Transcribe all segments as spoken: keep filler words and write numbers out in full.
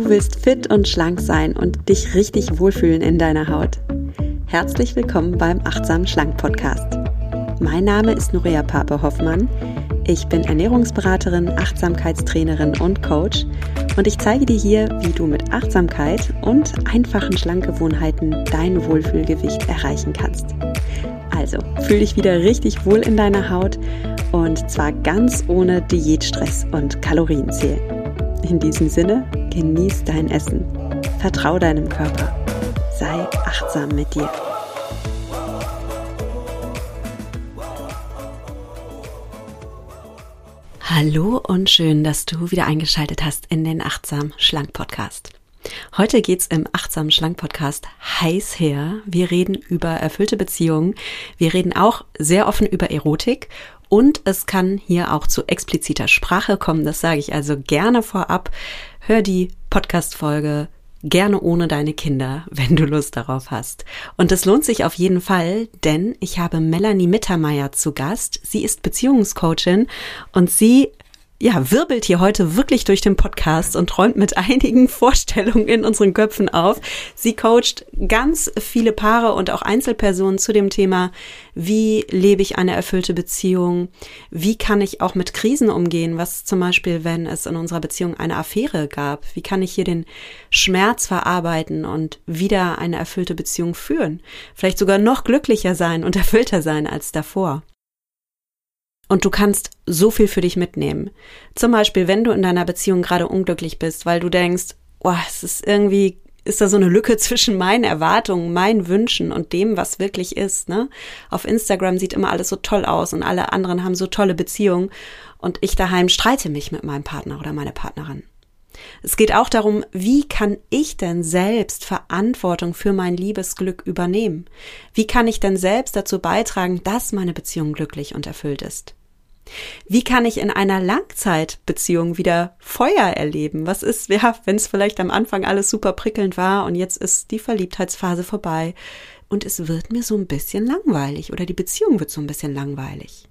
Du willst fit und schlank sein und dich richtig wohlfühlen in deiner Haut. Herzlich willkommen beim Achtsam Schlank Podcast. Mein Name ist Nuria Pape-Hoffmann. Ich bin Ernährungsberaterin, Achtsamkeitstrainerin und Coach und ich zeige dir hier, wie du mit Achtsamkeit und einfachen Schlankgewohnheiten dein Wohlfühlgewicht erreichen kannst. Also, fühl dich wieder richtig wohl in deiner Haut und zwar ganz ohne Diätstress und Kalorienzählen. In diesem Sinne, genieß dein Essen, vertrau deinem Körper, sei achtsam mit dir. Hallo und schön, dass du wieder eingeschaltet hast in den Achtsam Schlank Podcast. Heute geht's im Achtsam Schlank Podcast heiß her. Wir reden über erfüllte Beziehungen. Wir reden auch sehr offen über Erotik und es kann hier auch zu expliziter Sprache kommen. Das sage ich also gerne vorab. Hör die Podcast-Folge gerne ohne deine Kinder, wenn du Lust darauf hast. Und das lohnt sich auf jeden Fall, denn ich habe Melanie Mittermeier zu Gast. Sie ist Beziehungscoachin und sie ja, wirbelt hier heute wirklich durch den Podcast und räumt mit einigen Vorstellungen in unseren Köpfen auf. Sie coacht ganz viele Paare und auch Einzelpersonen zu dem Thema, wie lebe ich eine erfüllte Beziehung? Wie kann ich auch mit Krisen umgehen? Was zum Beispiel, wenn es in unserer Beziehung eine Affäre gab? Wie kann ich hier den Schmerz verarbeiten und wieder eine erfüllte Beziehung führen? Vielleicht sogar noch glücklicher sein und erfüllter sein als davor. Und du kannst so viel für dich mitnehmen. Zum Beispiel, wenn du in deiner Beziehung gerade unglücklich bist, weil du denkst, oh, es ist irgendwie, ist da so eine Lücke zwischen meinen Erwartungen, meinen Wünschen und dem, was wirklich ist, ne? Auf Instagram sieht immer alles so toll aus und alle anderen haben so tolle Beziehungen und ich daheim streite mich mit meinem Partner oder meiner Partnerin. Es geht auch darum, wie kann ich denn selbst Verantwortung für mein Liebesglück übernehmen? Wie kann ich denn selbst dazu beitragen, dass meine Beziehung glücklich und erfüllt ist? Wie kann ich in einer Langzeitbeziehung wieder Feuer erleben? Was ist, ja, wenn es vielleicht am Anfang alles super prickelnd war und jetzt ist die Verliebtheitsphase vorbei und es wird mir so ein bisschen langweilig oder die Beziehung wird so ein bisschen langweilig?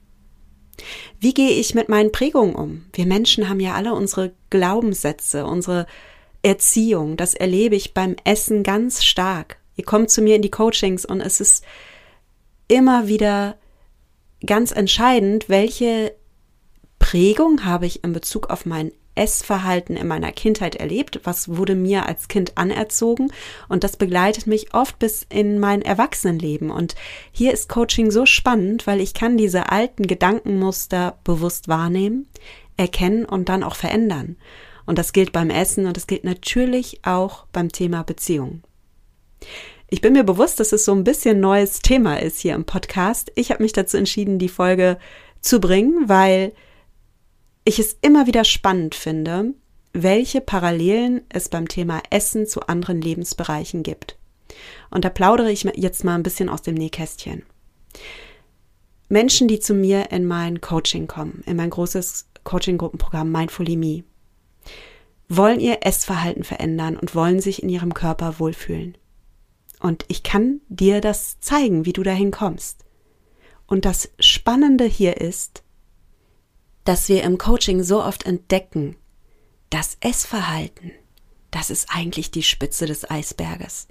Wie gehe ich mit meinen Prägungen um? Wir Menschen haben ja alle unsere Glaubenssätze, unsere Erziehung. Das erlebe ich beim Essen ganz stark. Ihr kommt zu mir in die Coachings und es ist immer wieder ganz entscheidend, welche Prägung habe ich in Bezug auf mein Essverhalten in meiner Kindheit erlebt, was wurde mir als Kind anerzogen und das begleitet mich oft bis in mein Erwachsenenleben und hier ist Coaching so spannend, weil ich kann diese alten Gedankenmuster bewusst wahrnehmen, erkennen und dann auch verändern und das gilt beim Essen und das gilt natürlich auch beim Thema Beziehung. Ich bin mir bewusst, dass es so ein bisschen neues Thema ist hier im Podcast. Ich habe mich dazu entschieden, die Folge zu bringen, weil ich es immer wieder spannend finde, welche Parallelen es beim Thema Essen zu anderen Lebensbereichen gibt. Und da plaudere ich jetzt mal ein bisschen aus dem Nähkästchen. Menschen, die zu mir in mein Coaching kommen, in mein großes Coaching-Gruppenprogramm Mindfully Me, wollen ihr Essverhalten verändern und wollen sich in ihrem Körper wohlfühlen. Und ich kann dir das zeigen, wie du dahin kommst. Und das Spannende hier ist, dass wir im Coaching so oft entdecken, das Essverhalten, das ist eigentlich die Spitze des Eisberges.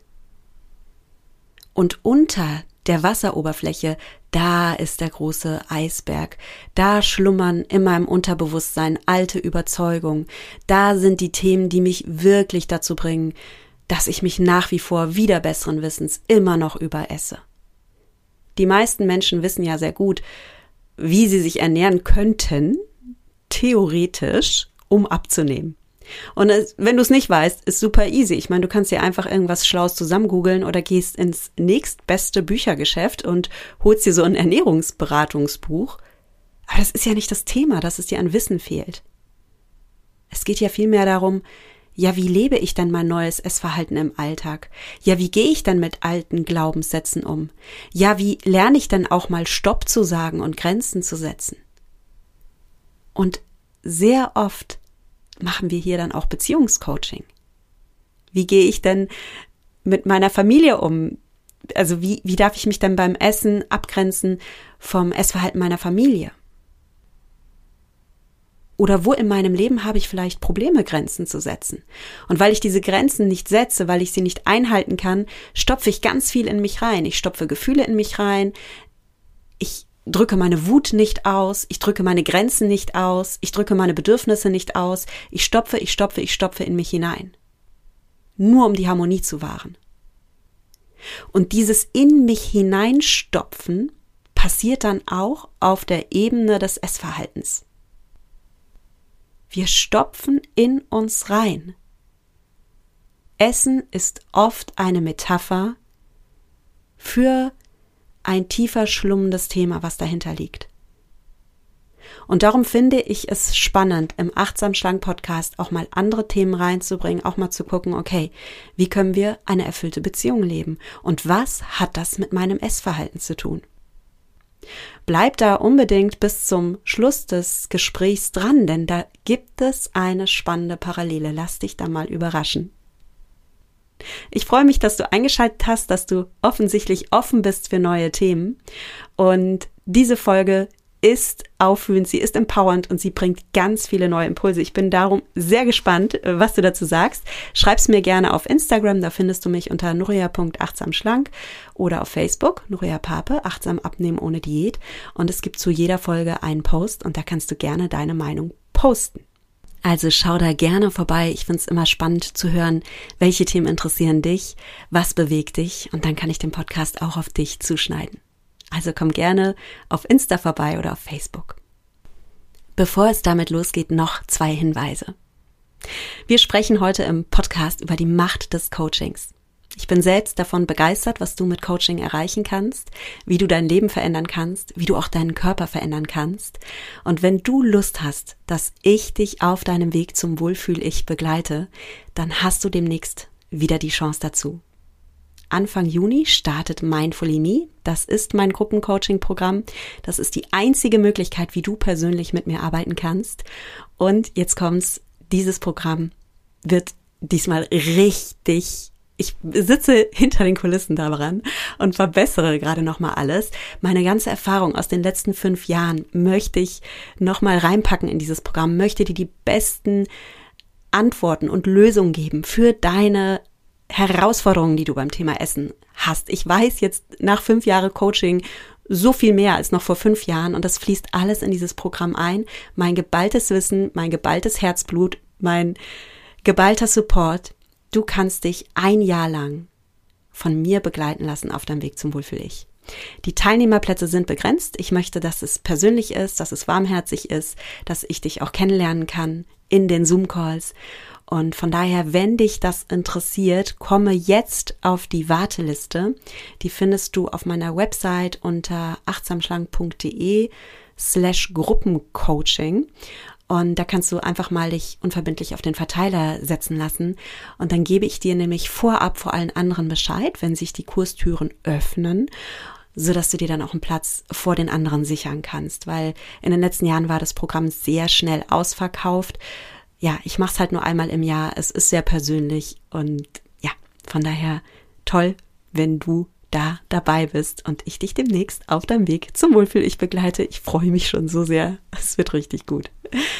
Und unter der Wasseroberfläche, da ist der große Eisberg. Da schlummern in meinem Unterbewusstsein alte Überzeugungen. Da sind die Themen, die mich wirklich dazu bringen, dass ich mich nach wie vor wider besseren Wissens immer noch überesse. Die meisten Menschen wissen ja sehr gut, wie sie sich ernähren könnten, theoretisch, um abzunehmen. Und es, wenn du es nicht weißt, ist super easy. Ich meine, du kannst dir einfach irgendwas Schlaues zusammen googeln oder gehst ins nächstbeste Büchergeschäft und holst dir so ein Ernährungsberatungsbuch. Aber das ist ja nicht das Thema, dass es dir an Wissen fehlt. Es geht ja vielmehr darum, ja, wie lebe ich denn mein neues Essverhalten im Alltag? Ja, wie gehe ich denn mit alten Glaubenssätzen um? Ja, wie lerne ich denn auch mal Stopp zu sagen und Grenzen zu setzen? Und sehr oft machen wir hier dann auch Beziehungscoaching. Wie gehe ich denn mit meiner Familie um? Also wie, wie darf ich mich denn beim Essen abgrenzen vom Essverhalten meiner Familie? Oder wo in meinem Leben habe ich vielleicht Probleme, Grenzen zu setzen? Und weil ich diese Grenzen nicht setze, weil ich sie nicht einhalten kann, stopfe ich ganz viel in mich rein. Ich stopfe Gefühle in mich rein. Ich drücke meine Wut nicht aus. Ich drücke meine Grenzen nicht aus. Ich drücke meine Bedürfnisse nicht aus. Ich stopfe, ich stopfe, ich stopfe in mich hinein. Nur um die Harmonie zu wahren. Und dieses in mich hineinstopfen passiert dann auch auf der Ebene des Essverhaltens. Wir stopfen in uns rein. Essen ist oft eine Metapher für ein tiefer schlummendes Thema, was dahinter liegt. Und darum finde ich es spannend, im Achtsam Schlank Podcast auch mal andere Themen reinzubringen, auch mal zu gucken, okay, wie können wir eine erfüllte Beziehung leben? Und was hat das mit meinem Essverhalten zu tun? Bleib da unbedingt bis zum Schluss des Gesprächs dran, denn da gibt es eine spannende Parallele. Lass dich da mal überraschen. Ich freue mich, dass du eingeschaltet hast, dass du offensichtlich offen bist für neue Themen. Und diese Folge ist auffühlend, sie ist empowernd und sie bringt ganz viele neue Impulse. Ich bin darum sehr gespannt, was du dazu sagst. Schreib's mir gerne auf Instagram, da findest du mich unter nuria punkt achtsamschlank oder auf Facebook, Nuria Pape, achtsam abnehmen ohne Diät. Und es gibt zu jeder Folge einen Post und da kannst du gerne deine Meinung posten. Also schau da gerne vorbei. Ich finde es immer spannend zu hören, welche Themen interessieren dich, was bewegt dich und dann kann ich den Podcast auch auf dich zuschneiden. Also komm gerne auf Insta vorbei oder auf Facebook. Bevor es damit losgeht, noch zwei Hinweise. Wir sprechen heute im Podcast über die Macht des Coachings. Ich bin selbst davon begeistert, was du mit Coaching erreichen kannst, wie du dein Leben verändern kannst, wie du auch deinen Körper verändern kannst. Und wenn du Lust hast, dass ich dich auf deinem Weg zum Wohlfühl-Ich begleite, dann hast du demnächst wieder die Chance dazu. Anfang Juni startet Mindfully Me. Das ist mein Gruppencoaching-Programm. Das ist die einzige Möglichkeit, wie du persönlich mit mir arbeiten kannst. Und jetzt kommt's, dieses Programm wird diesmal richtig, ich sitze hinter den Kulissen daran und verbessere gerade nochmal alles. Meine ganze Erfahrung aus den letzten fünf Jahren möchte ich nochmal reinpacken in dieses Programm, möchte dir die besten Antworten und Lösungen geben für deine Herausforderungen, die du beim Thema Essen hast. Ich weiß jetzt nach fünf Jahren Coaching so viel mehr als noch vor fünf Jahren und das fließt alles in dieses Programm ein. Mein geballtes Wissen, mein geballtes Herzblut, mein geballter Support. Du kannst dich ein Jahr lang von mir begleiten lassen auf deinem Weg zum Wohlfühl-Ich. Die Teilnehmerplätze sind begrenzt. Ich möchte, dass es persönlich ist, dass es warmherzig ist, dass ich dich auch kennenlernen kann in den Zoom-Calls. Und von daher, wenn dich das interessiert, komme jetzt auf die Warteliste. Die findest du auf meiner Website unter achtsamschlank.de slash Gruppencoaching. Und da kannst du einfach mal dich unverbindlich auf den Verteiler setzen lassen. Und dann gebe ich dir nämlich vorab vor allen anderen Bescheid, wenn sich die Kurstüren öffnen, sodass du dir dann auch einen Platz vor den anderen sichern kannst. Weil in den letzten Jahren war das Programm sehr schnell ausverkauft. Ja, ich mache es halt nur einmal im Jahr. Es ist sehr persönlich und ja, von daher toll, wenn du da dabei bist und ich dich demnächst auf deinem Weg zum Wohlfühl-Ich begleite. Ich freue mich schon so sehr. Es wird richtig gut.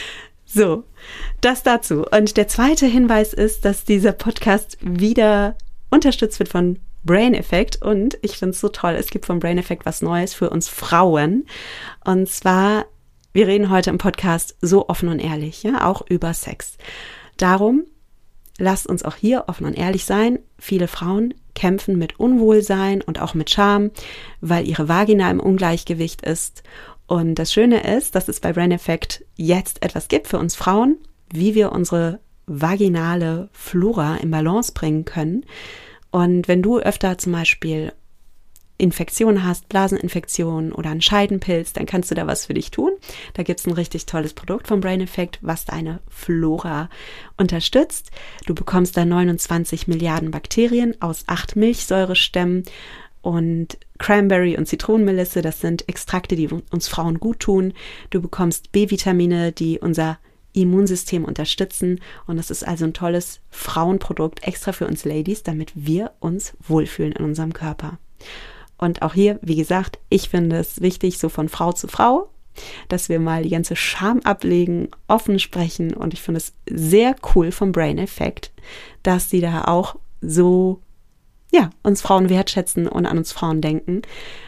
So, das dazu. Und der zweite Hinweis ist, dass dieser Podcast wieder unterstützt wird von Brain Effect und ich finde es so toll. Es gibt von Brain Effect was Neues für uns Frauen und zwar wir reden heute im Podcast so offen und ehrlich, ja, auch über Sex. Darum, lasst uns auch hier offen und ehrlich sein. Viele Frauen kämpfen mit Unwohlsein und auch mit Scham, weil ihre Vagina im Ungleichgewicht ist. Und das Schöne ist, dass es bei Brain Effect jetzt etwas gibt für uns Frauen, wie wir unsere vaginale Flora in Balance bringen können. Und wenn du öfter zum Beispiel Infektionen hast, Blaseninfektionen oder einen Scheidenpilz, dann kannst du da was für dich tun. Da gibt's ein richtig tolles Produkt vom Brain Effect, was deine Flora unterstützt. Du bekommst da neunundzwanzig Milliarden Bakterien aus acht Milchsäurestämmen und Cranberry und Zitronenmelisse, das sind Extrakte, die uns Frauen gut tun. Du bekommst B-Vitamine, die unser Immunsystem unterstützen und das ist also ein tolles Frauenprodukt extra für uns Ladies, damit wir uns wohlfühlen in unserem Körper. Und auch hier, wie gesagt, ich finde es wichtig, so von Frau zu Frau, dass wir mal die ganze Scham ablegen, offen sprechen. Und ich finde es sehr cool vom Brain Effect, dass sie da auch so, ja, uns Frauen wertschätzen und an uns Frauen denken.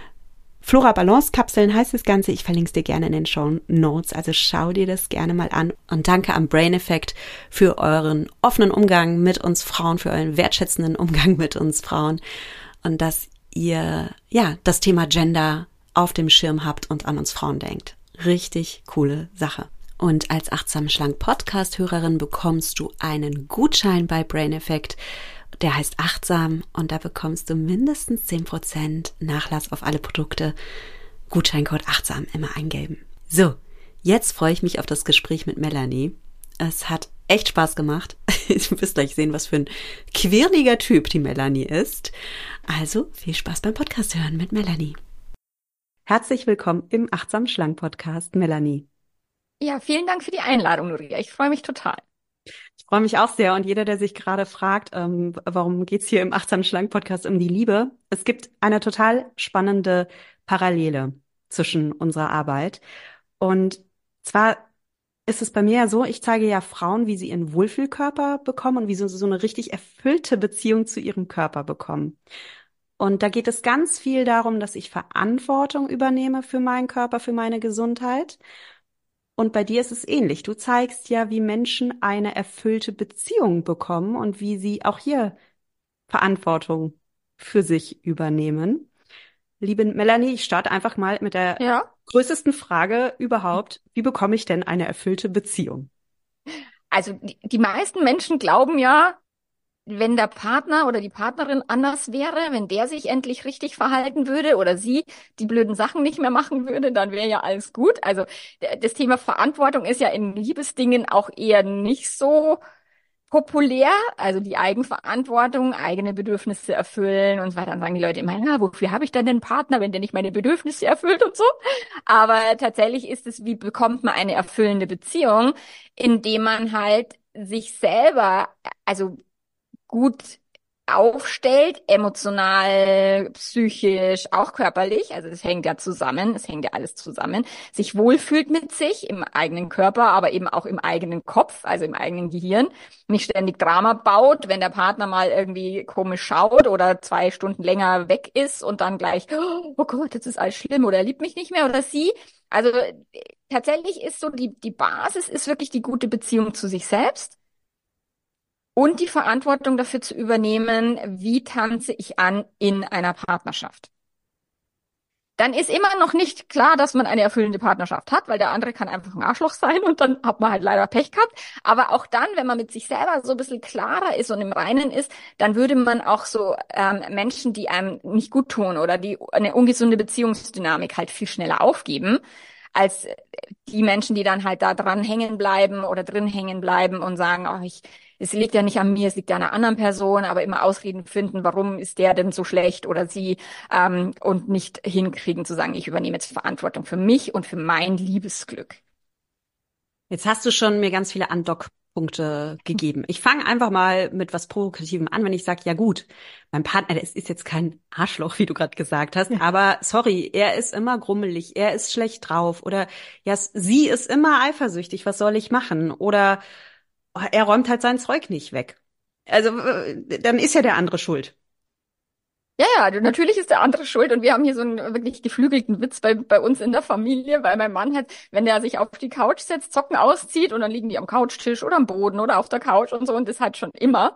Flora Balance Kapseln heißt das Ganze. Ich verlinke es dir gerne in den Show Notes. Also schau dir das gerne mal an. Und danke am Brain Effect für euren offenen Umgang mit uns Frauen, für euren wertschätzenden Umgang mit uns Frauen. Und dass ihr, ja, das Thema Gender auf dem Schirm habt und an uns Frauen denkt. Richtig coole Sache. Und als Achtsam Schlank Podcast-Hörerin bekommst du einen Gutschein bei Brain Effect. Der heißt Achtsam und da bekommst du mindestens zehn Prozent Nachlass auf alle Produkte. Gutscheincode Achtsam immer eingeben. So, jetzt freue ich mich auf das Gespräch mit Melanie. Es hat echt Spaß gemacht. Du wirst gleich sehen, was für ein quirliger Typ die Melanie ist. Also viel Spaß beim Podcast hören mit Melanie. Herzlich willkommen im Achtsam Schlank Podcast, Melanie. Ja, vielen Dank für die Einladung, Nuria. Ich freue mich total. Ich freue mich auch sehr und jeder, der sich gerade fragt, ähm, warum geht's hier im Achtsam Schlank Podcast um die Liebe? Es gibt eine total spannende Parallele zwischen unserer Arbeit. Und zwar ist es bei mir ja so, ich zeige ja Frauen, wie sie ihren Wohlfühlkörper bekommen und wie sie so eine richtig erfüllte Beziehung zu ihrem Körper bekommen. Und da geht es ganz viel darum, dass ich Verantwortung übernehme für meinen Körper, für meine Gesundheit. Und bei dir ist es ähnlich. Du zeigst ja, wie Menschen eine erfüllte Beziehung bekommen und wie sie auch hier Verantwortung für sich übernehmen. Liebe Melanie, ich starte einfach mal mit der Ja, größten Frage überhaupt. Wie bekomme ich denn eine erfüllte Beziehung? also die, die meisten Menschen glauben ja, wenn der Partner oder die Partnerin anders wäre, wenn der sich endlich richtig verhalten würde oder sie die blöden Sachen nicht mehr machen würde, dann wäre ja alles gut. Also d- das Thema Verantwortung ist ja in Liebesdingen auch eher nicht so populär. Also die Eigenverantwortung, eigene Bedürfnisse erfüllen und so weiter. Dann sagen die Leute immer, ja, wofür habe ich dann den Partner, wenn der nicht meine Bedürfnisse erfüllt und so. Aber tatsächlich ist es, wie bekommt man eine erfüllende Beziehung, indem man halt sich selber, also gut aufstellt, emotional, psychisch, auch körperlich, also das hängt ja zusammen, es hängt ja alles zusammen, sich wohlfühlt mit sich im eigenen Körper, aber eben auch im eigenen Kopf, also im eigenen Gehirn, nicht ständig Drama baut, wenn der Partner mal irgendwie komisch schaut oder zwei Stunden länger weg ist und dann gleich, oh Gott, jetzt ist alles schlimm oder er liebt mich nicht mehr oder sie. Also äh, tatsächlich ist so die, die Basis ist wirklich die gute Beziehung zu sich selbst und die Verantwortung dafür zu übernehmen, wie tanze ich an in einer Partnerschaft. Dann ist immer noch nicht klar, dass man eine erfüllende Partnerschaft hat, weil der andere kann einfach ein Arschloch sein und dann hat man halt leider Pech gehabt. Aber auch dann, wenn man mit sich selber so ein bisschen klarer ist und im Reinen ist, dann würde man auch so ähm, Menschen, die einem nicht gut tun oder die eine ungesunde Beziehungsdynamik halt viel schneller aufgeben, als die Menschen, die dann halt da dran hängen bleiben oder drin hängen bleiben und sagen, oh, ich, es liegt ja nicht an mir, es liegt an einer anderen Person, aber immer Ausreden finden, warum ist der denn so schlecht oder sie, ähm, und nicht hinkriegen zu sagen, ich übernehme jetzt Verantwortung für mich und für mein Liebesglück. Jetzt hast du schon mir ganz viele Andockpunkte gegeben. Ich fange einfach mal mit was Provokativem an, wenn ich sage, ja gut, mein Partner, der ist, ist jetzt kein Arschloch, wie du gerade gesagt hast, ja. Aber sorry, er ist immer grummelig, er ist schlecht drauf oder ja, sie ist immer eifersüchtig, was soll ich machen? Oder oh, er räumt halt sein Zeug nicht weg. Also äh, dann ist ja der andere schuld. Ja, ja, du- natürlich ist der andere schuld und wir haben hier so einen wirklich geflügelten Witz bei, bei uns in der Familie, weil mein Mann hat, wenn der sich auf die Couch setzt, Socken auszieht und dann liegen die am Couchtisch oder am Boden oder auf der Couch und so und das halt schon immer.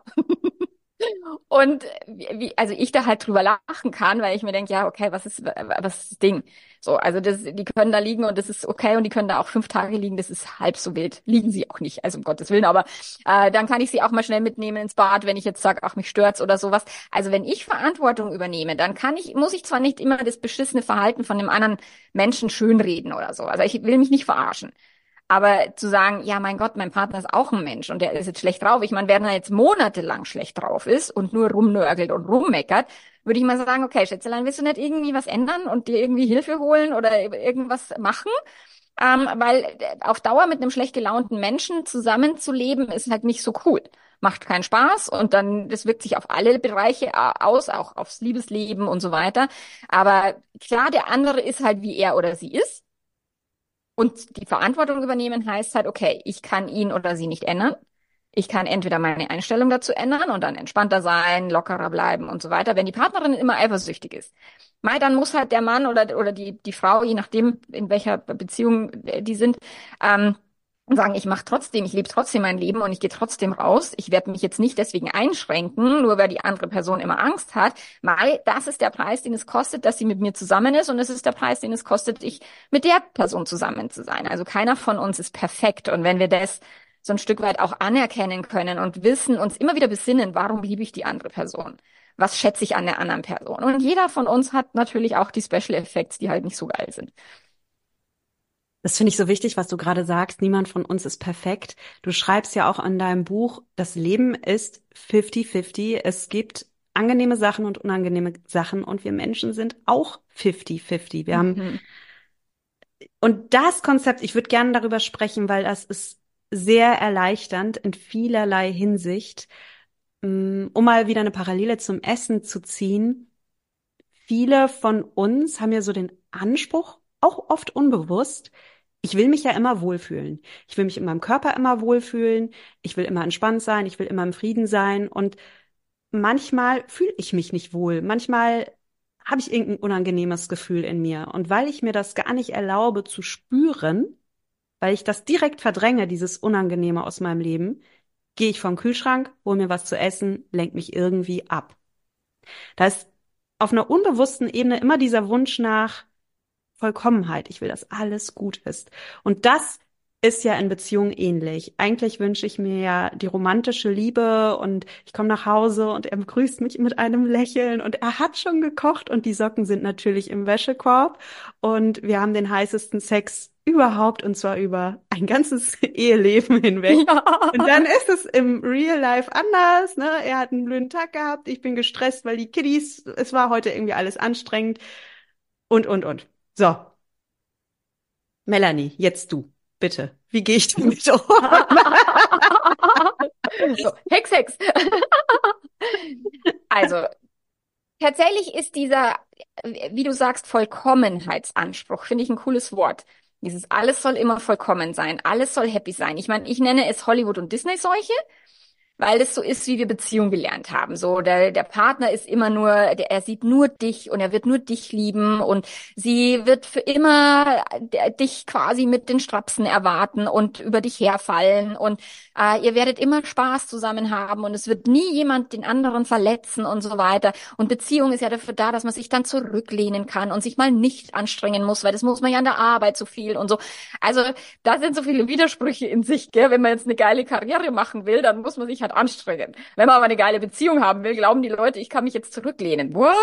Und wie, wie- also ich da halt drüber lachen kann, weil ich mir denke, ja, okay, was ist, was ist das Ding? So, also das, die können da liegen und das ist okay und die können da auch fünf Tage liegen, das ist halb so wild. Liegen sie auch nicht, also um Gottes Willen, aber äh, dann kann ich sie auch mal schnell mitnehmen ins Bad, wenn ich jetzt sage, ach, mich stört's oder sowas. Also wenn ich Verantwortung übernehme, dann kann ich, muss ich zwar nicht immer das beschissene Verhalten von dem anderen Menschen schönreden oder so. Also ich will mich nicht verarschen. Aber zu sagen, ja, mein Gott, mein Partner ist auch ein Mensch und der ist jetzt schlecht drauf. Ich meine, wenn er jetzt monatelang schlecht drauf ist und nur rumnörgelt und rummeckert, würde ich mal sagen, okay, Schätzelein, willst du nicht irgendwie was ändern und dir irgendwie Hilfe holen oder irgendwas machen? Ähm, weil auf Dauer mit einem schlecht gelaunten Menschen zusammenzuleben, ist halt nicht so cool. Macht keinen Spaß und dann, das wirkt sich auf alle Bereiche aus, auch aufs Liebesleben und so weiter. Aber klar, der andere ist halt, wie er oder sie ist. Und die Verantwortung übernehmen heißt halt, okay, ich kann ihn oder sie nicht ändern. Ich kann entweder meine Einstellung dazu ändern und dann entspannter sein, lockerer bleiben und so weiter. Wenn die Partnerin immer eifersüchtig ist, mei, dann muss halt der Mann oder, oder die, die Frau, je nachdem, in welcher Beziehung die sind, ähm, sagen, ich mache trotzdem, ich lebe trotzdem mein Leben und ich gehe trotzdem raus. Ich werde mich jetzt nicht deswegen einschränken, nur weil die andere Person immer Angst hat. Mei, das ist der Preis, den es kostet, dass sie mit mir zusammen ist und es ist der Preis, den es kostet, ich mit der Person zusammen zu sein. Also keiner von uns ist perfekt und wenn wir das so ein Stück weit auch anerkennen können und wissen, uns immer wieder besinnen, warum liebe ich die andere Person? Was schätze ich an der anderen Person? Und jeder von uns hat natürlich auch die Special Effects, die halt nicht so geil sind. Das finde ich so wichtig, was du gerade sagst. Niemand von uns ist perfekt. Du schreibst ja auch in deinem Buch, das Leben ist fifty fifty. Es gibt angenehme Sachen und unangenehme Sachen und wir Menschen sind auch fifty fifty. Wir haben, Mhm. und das Konzept, ich würde gerne darüber sprechen, weil das ist sehr erleichternd in vielerlei Hinsicht. Mm, Um mal wieder eine Parallele zum Essen zu ziehen. Viele von uns haben ja so den Anspruch, auch oft unbewusst, ich will mich ja immer wohlfühlen. Ich will mich in meinem Körper immer wohlfühlen. Ich will immer entspannt sein. Ich will immer im Frieden sein. Und manchmal fühle ich mich nicht wohl. Manchmal habe ich irgendein unangenehmes Gefühl in mir. Und weil ich mir das gar nicht erlaube zu spüren, weil ich das direkt verdränge, dieses Unangenehme aus meinem Leben, gehe ich vom Kühlschrank, hole mir was zu essen, lenk mich irgendwie ab. Da ist auf einer unbewussten Ebene immer dieser Wunsch nach Vollkommenheit. Ich will, dass alles gut ist. Und das ist ja in Beziehungen ähnlich. Eigentlich wünsche ich mir ja die romantische Liebe und ich komme nach Hause und er begrüßt mich mit einem Lächeln und er hat schon gekocht und die Socken sind natürlich im Wäschekorb und wir haben den heißesten Sex überhaupt und zwar über ein ganzes Eheleben hinweg. Ja. Und dann ist es im Real Life anders, ne? Er hat einen blöden Tag gehabt, ich bin gestresst, weil die Kiddies, es war heute irgendwie alles anstrengend und, und, und. So, Melanie, jetzt du, bitte. Wie gehe ich damit um? So, Hex, Hex. Also, tatsächlich ist dieser, wie du sagst, Vollkommenheitsanspruch, finde ich ein cooles Wort. Dieses alles soll immer vollkommen sein, alles soll happy sein. Ich meine, ich nenne es Hollywood- und Disney-Seuche, weil das so ist, wie wir Beziehung gelernt haben. So, der, der Partner ist immer nur, der, er sieht nur dich und er wird nur dich lieben und sie wird für immer der, dich quasi mit den Strapsen erwarten und über dich herfallen und äh, ihr werdet immer Spaß zusammen haben und es wird nie jemand den anderen verletzen und so weiter. Und Beziehung ist ja dafür da, dass man sich dann zurücklehnen kann und sich mal nicht anstrengen muss, weil das muss man ja an der Arbeit so viel und so. Also da sind so viele Widersprüche in sich, gell? Wenn man jetzt eine geile Karriere machen will, dann muss man sich halt anstrengen. Wenn man aber eine geile Beziehung haben will, glauben die Leute, ich kann mich jetzt zurücklehnen. What?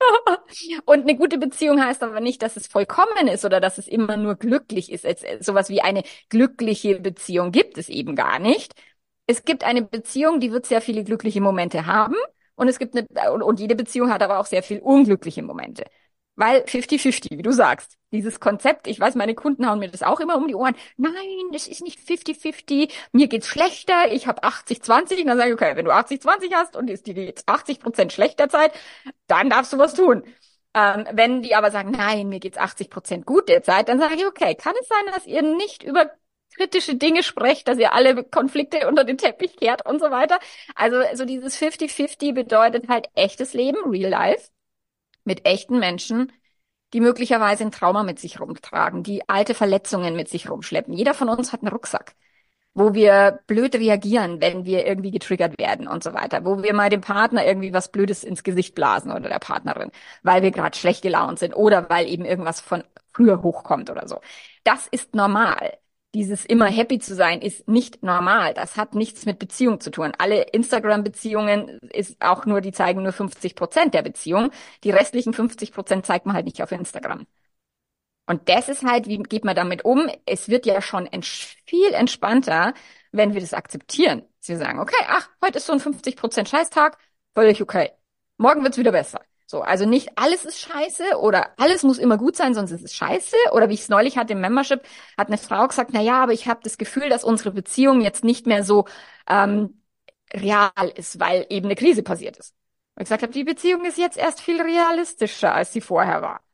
Und eine gute Beziehung heißt aber nicht, dass es vollkommen ist oder dass es immer nur glücklich ist. Sowas wie eine glückliche Beziehung gibt es eben gar nicht. Es gibt eine Beziehung, die wird sehr viele glückliche Momente haben. Und es gibt eine, und jede Beziehung hat aber auch sehr viel unglückliche Momente. Weil fifty fifty, wie du sagst, dieses Konzept, ich weiß, meine Kunden hauen mir das auch immer um die Ohren. Nein, es ist nicht fifty fifty, mir geht's schlechter, ich habe achtzig zwanzig. Und dann sage ich, okay, wenn du achtzig zwanzig hast und es dir geht achtzig Prozent schlechter Zeit, dann darfst du was tun. Ähm, wenn die aber sagen, nein, mir geht's achtzig Prozent gut derzeit, dann sage ich, okay, kann es sein, dass ihr nicht über kritische Dinge sprecht, dass ihr alle Konflikte unter den Teppich kehrt und so weiter. Also so dieses fifty fifty bedeutet halt echtes Leben, real life, mit echten Menschen, die möglicherweise ein Trauma mit sich rumtragen, die alte Verletzungen mit sich rumschleppen. Jeder von uns hat einen Rucksack, wo wir blöd reagieren, wenn wir irgendwie getriggert werden und so weiter, wo wir mal dem Partner irgendwie was Blödes ins Gesicht blasen oder der Partnerin, weil wir gerade schlecht gelaunt sind oder weil eben irgendwas von früher hochkommt oder so. Das ist normal. Dieses immer happy zu sein ist nicht normal. Das hat nichts mit Beziehung zu tun. Alle Instagram-Beziehungen ist auch nur, die zeigen nur fünfzig Prozent der Beziehung. Die restlichen fünfzig Prozent zeigt man halt nicht auf Instagram. Und das ist halt, wie geht man damit um? Es wird ja schon ents- viel entspannter, wenn wir das akzeptieren. Dass wir sagen, okay, ach, heute ist so ein fünfzig Prozent Scheißtag, völlig okay. Morgen wird's wieder besser. So, also nicht alles ist scheiße oder alles muss immer gut sein, sonst ist es scheiße. Oder wie ich es neulich hatte im Membership, hat eine Frau gesagt, na ja, aber ich habe das Gefühl, dass unsere Beziehung jetzt nicht mehr so ähm, real ist, weil eben eine Krise passiert ist. Und ich gesagt habe, die Beziehung ist jetzt erst viel realistischer, als sie vorher war.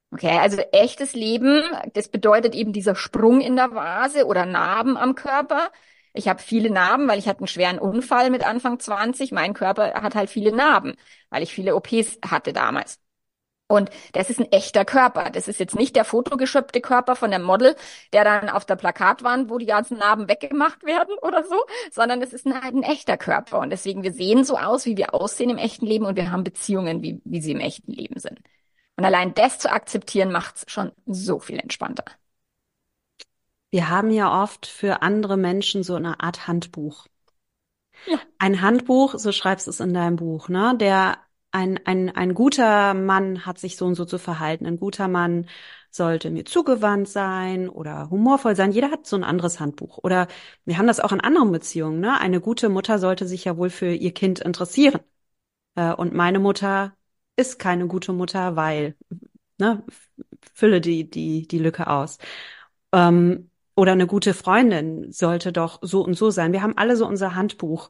Okay, also echtes Leben, das bedeutet eben dieser Sprung in der Vase oder Narben am Körper. Ich habe viele Narben, weil ich hatte einen schweren Unfall mit Anfang zwanzig. Mein Körper hat halt viele Narben, weil ich viele O Ps hatte damals. Und das ist ein echter Körper. Das ist jetzt nicht der fotogeschöpfte Körper von dem Model, der dann auf der Plakatwand, wo die ganzen Narben weggemacht werden oder so, sondern es ist ein, ein echter Körper. Und deswegen, wir sehen so aus, wie wir aussehen im echten Leben und wir haben Beziehungen, wie, wie sie im echten Leben sind. Und allein das zu akzeptieren, macht's schon so viel entspannter. Wir haben ja oft für andere Menschen so eine Art Handbuch. Ja. Ein Handbuch, so schreibst du es in deinem Buch, ne? Der ein, ein, ein guter Mann hat sich so und so zu verhalten. Ein guter Mann sollte mir zugewandt sein oder humorvoll sein. Jeder hat so ein anderes Handbuch. Oder wir haben das auch in anderen Beziehungen, ne? Eine gute Mutter sollte sich ja wohl für ihr Kind interessieren. Äh, Und meine Mutter ist keine gute Mutter, weil, ne, fülle die, die, die Lücke aus. Ähm, oder eine gute Freundin sollte doch so und so sein. Wir haben alle so unser Handbuch.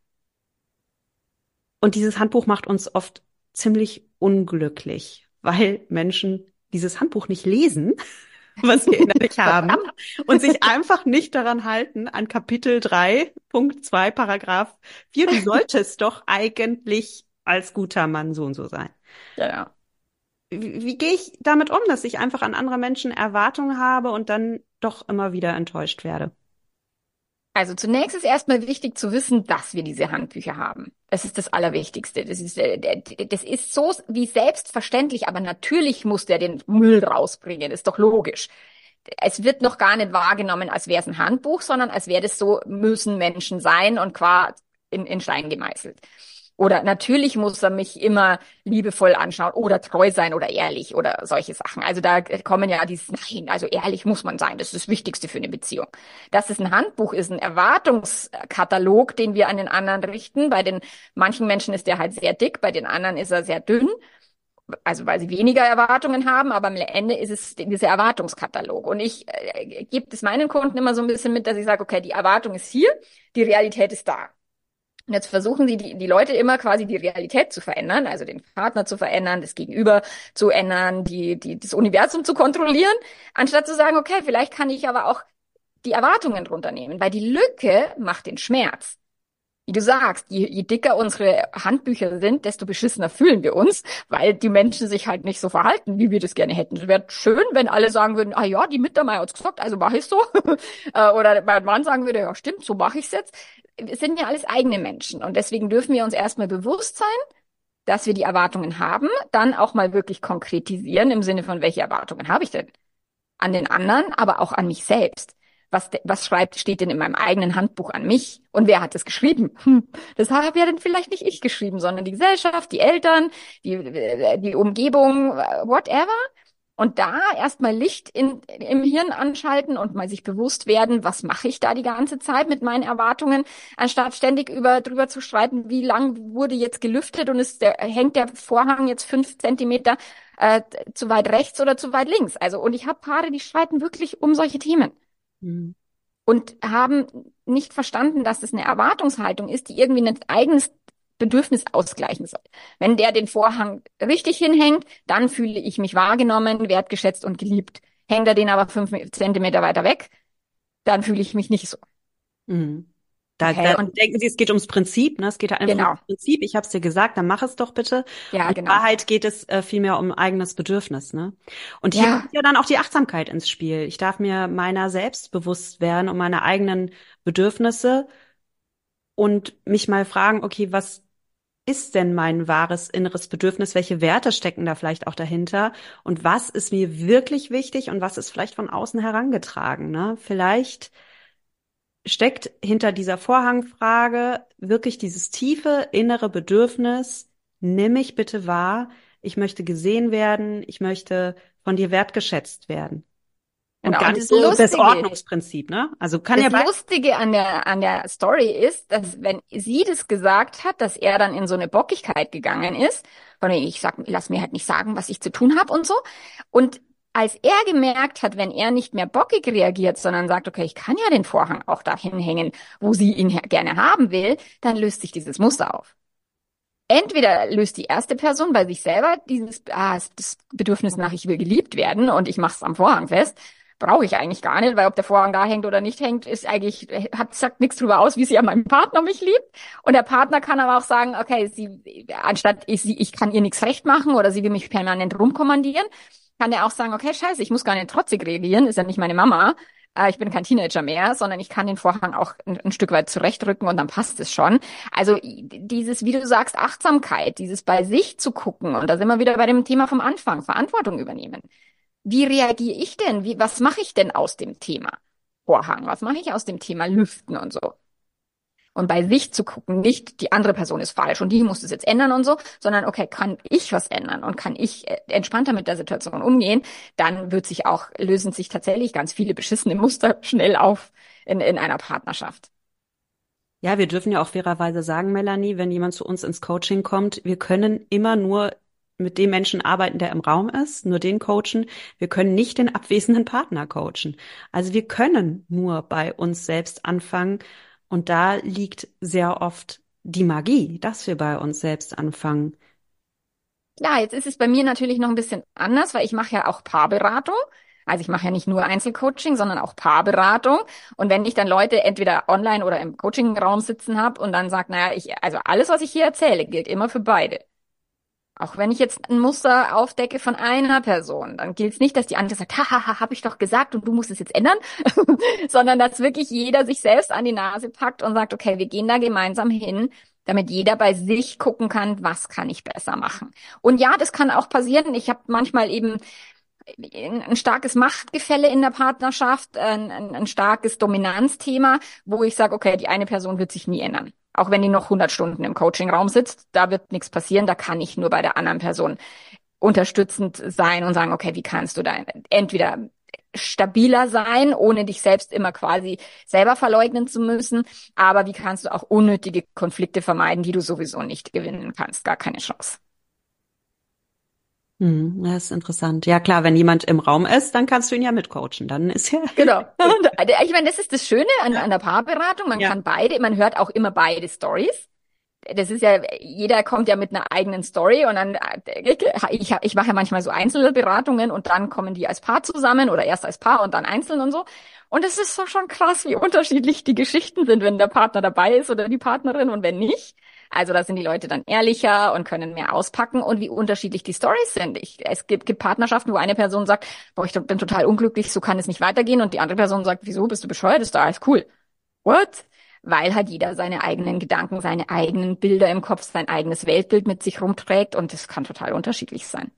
Und dieses Handbuch macht uns oft ziemlich unglücklich, weil Menschen dieses Handbuch nicht lesen, was wir innerlich haben, und sich einfach nicht daran halten, an Kapitel drei, Punkt zwei, Paragraph vier, du solltest doch eigentlich als guter Mann so und so sein. Genau. Wie, wie gehe ich damit um, dass ich einfach an andere Menschen Erwartungen habe und dann doch immer wieder enttäuscht werde? Also zunächst ist erstmal wichtig zu wissen, dass wir diese Handbücher haben. Das ist das Allerwichtigste. Das ist, äh, das ist so wie selbstverständlich, aber natürlich muss der den Müll rausbringen. Ist doch logisch. Es wird noch gar nicht wahrgenommen, als wäre es ein Handbuch, sondern als wäre das so, müssen Menschen sein und qua in, in Stein gemeißelt. Oder natürlich muss er mich immer liebevoll anschauen oder treu sein oder ehrlich oder solche Sachen. Also da kommen ja dieses, nein, also ehrlich muss man sein. Das ist das Wichtigste für eine Beziehung. Dass es ein Handbuch ist, ein Erwartungskatalog, den wir an den anderen richten. Bei den manchen Menschen ist der halt sehr dick, bei den anderen ist er sehr dünn. Also weil sie weniger Erwartungen haben, aber am Ende ist es dieser Erwartungskatalog. Und ich äh, gebe es meinen Kunden immer so ein bisschen mit, dass ich sage, okay, die Erwartung ist hier, die Realität ist da. Und jetzt versuchen sie, die, die Leute immer quasi die Realität zu verändern, also den Partner zu verändern, das Gegenüber zu ändern, die, die, das Universum zu kontrollieren, anstatt zu sagen, okay, vielleicht kann ich aber auch die Erwartungen drunter nehmen, weil die Lücke macht den Schmerz. Wie du sagst, je, je dicker unsere Handbücher sind, desto beschissener fühlen wir uns, weil die Menschen sich halt nicht so verhalten, wie wir das gerne hätten. Es wäre schön, wenn alle sagen würden, ah ja, die Mittermeier hat's gesagt, also mache ich so. Oder mein Mann sagen würde, ja stimmt, so mache ich's jetzt. Wir sind ja alles eigene Menschen und deswegen dürfen wir uns erstmal bewusst sein, dass wir die Erwartungen haben, dann auch mal wirklich konkretisieren im Sinne von, welche Erwartungen habe ich denn an den anderen, aber auch an mich selbst. Was, was schreibt, steht denn in meinem eigenen Handbuch an mich? Und wer hat es geschrieben? Hm, das habe ja dann vielleicht nicht ich geschrieben, sondern die Gesellschaft, die Eltern, die, die Umgebung, whatever. Und da erstmal Licht in, im Hirn anschalten und mal sich bewusst werden, was mache ich da die ganze Zeit mit meinen Erwartungen, anstatt ständig über, drüber zu streiten, wie lang wurde jetzt gelüftet und ist der, hängt der Vorhang jetzt fünf Zentimeter äh, zu weit rechts oder zu weit links. Also, und ich habe Paare, die streiten wirklich um solche Themen. Mhm. Und haben nicht verstanden, dass es eine Erwartungshaltung ist, die irgendwie ein eigenes Bedürfnis ausgleichen soll. Wenn der den Vorhang richtig hinhängt, dann fühle ich mich wahrgenommen, wertgeschätzt und geliebt. Hängt er den aber fünf Zentimeter weiter weg, dann fühle ich mich nicht so. Mhm. Da, Okay, da und denken Sie, es geht ums Prinzip, ne? Es geht halt einfach genau, ums Prinzip. Ich habe es dir gesagt, dann mach es doch bitte. ja, Und in genau. Wahrheit geht es äh, vielmehr um eigenes Bedürfnis, ne? Und hier Ja, kommt ja dann auch die Achtsamkeit ins Spiel. Ich darf mir meiner selbst bewusst werden und meine eigenen Bedürfnisse und mich mal fragen, okay, was ist denn mein wahres inneres Bedürfnis? Welche Werte stecken da vielleicht auch dahinter? Und was ist mir wirklich wichtig und was ist vielleicht von außen herangetragen, ne? Vielleicht steckt hinter dieser Vorhangfrage wirklich dieses tiefe innere Bedürfnis, nimm mich bitte wahr, ich möchte gesehen werden, ich möchte von dir wertgeschätzt werden. Und genau. gar Und nicht das so das Lustige, Ordnungsprinzip, ne? Also kann ja das bei, Lustige an der, an der Story ist, dass wenn sie das gesagt hat, dass er dann in so eine Bockigkeit gegangen ist, von wegen, ich sag, lass mir halt nicht sagen, was ich zu tun habe und so. Und als er gemerkt hat, wenn er nicht mehr bockig reagiert, sondern sagt, okay, ich kann ja den Vorhang auch dahin hängen, wo sie ihn gerne haben will, dann löst sich dieses Muster auf. entweder löst die erste Person bei sich selber dieses ah, das Bedürfnis nach, ich will geliebt werden und ich mache es am Vorhang fest. Brauche ich eigentlich gar nicht, weil ob der Vorhang da hängt oder nicht hängt, ist eigentlich, hat, sagt nichts drüber aus, wie sehr mein Partner mich liebt. Und der Partner kann aber auch sagen, okay, sie, anstatt ich, sie, ich kann ihr nichts recht machen oder sie will mich permanent rumkommandieren, kann der auch sagen, okay, scheiße, ich muss gar nicht trotzig reagieren, ist ja nicht meine Mama. Äh, ich bin kein Teenager mehr, sondern ich kann den Vorhang auch ein, ein Stück weit zurechtrücken und dann passt es schon. Also dieses, wie du sagst, Achtsamkeit, dieses bei sich zu gucken, und da sind wir wieder bei dem Thema vom Anfang, Verantwortung übernehmen. Wie reagiere ich denn? Wie, was mache ich denn aus dem Thema Vorhang? Was mache ich aus dem Thema Lüften und so? Und bei sich zu gucken, nicht die andere Person ist falsch und die muss es jetzt ändern und so, sondern okay, kann ich was ändern und kann ich entspannter mit der Situation umgehen, dann wird sich auch, lösen sich tatsächlich ganz viele beschissene Muster schnell auf in, in einer Partnerschaft. Ja, wir dürfen ja auch fairerweise sagen, Melanie, wenn jemand zu uns ins Coaching kommt, wir können immer nur mit dem Menschen arbeiten, der im Raum ist, nur den coachen. Wir können nicht den abwesenden Partner coachen. Also wir können nur bei uns selbst anfangen. Und da liegt sehr oft die Magie, dass wir bei uns selbst anfangen. Ja, jetzt ist es bei mir natürlich noch ein bisschen anders, weil ich mache ja auch Paarberatung. Also ich mache ja nicht nur Einzelcoaching, sondern auch Paarberatung. Und wenn ich dann Leute entweder online oder im Coachingraum sitzen habe und dann sage, naja, ich, also alles, was ich hier erzähle, gilt immer für beide. Auch wenn ich jetzt ein Muster aufdecke von einer Person, dann gilt es nicht, dass die andere sagt, hahaha, habe ich doch gesagt und du musst es jetzt ändern, sondern dass wirklich jeder sich selbst an die Nase packt und sagt, okay, wir gehen da gemeinsam hin, damit jeder bei sich gucken kann, was kann ich besser machen. Und ja, das kann auch passieren. Ich habe manchmal eben ein starkes Machtgefälle in der Partnerschaft, ein, ein, ein starkes Dominanzthema, wo ich sage, okay, die eine Person wird sich nie ändern. Auch wenn die noch hundert Stunden im Coachingraum sitzt, da wird nichts passieren, da kann ich nur bei der anderen Person unterstützend sein und sagen, okay, wie kannst du da entweder stabiler sein, ohne dich selbst immer quasi selber verleugnen zu müssen, aber wie kannst du auch unnötige Konflikte vermeiden, die du sowieso nicht gewinnen kannst, gar keine Chance. Hm, das ist interessant. Ja klar, wenn jemand im Raum ist, dann kannst du ihn ja mitcoachen. Dann ist ja genau. Und ich meine, das ist das Schöne an, an der Paarberatung. Man ja. kann beide, man hört auch immer beide Stories. Das ist ja, jeder kommt ja mit einer eigenen Story und dann, ich, ich mache ja manchmal so Einzelberatungen und dann kommen die als Paar zusammen oder erst als Paar und dann einzeln und so. Und es ist so schon krass, wie unterschiedlich die Geschichten sind, wenn der Partner dabei ist oder die Partnerin und wenn nicht. Also da sind die Leute dann ehrlicher und können mehr auspacken und wie unterschiedlich die Storys sind. Ich, es gibt, gibt Partnerschaften, wo eine Person sagt, boah, ich bin total unglücklich, so kann es nicht weitergehen und die andere Person sagt, wieso, bist du bescheuert, ist doch alles cool. What? Weil halt jeder seine eigenen Gedanken, seine eigenen Bilder im Kopf, sein eigenes Weltbild mit sich rumträgt und das kann total unterschiedlich sein.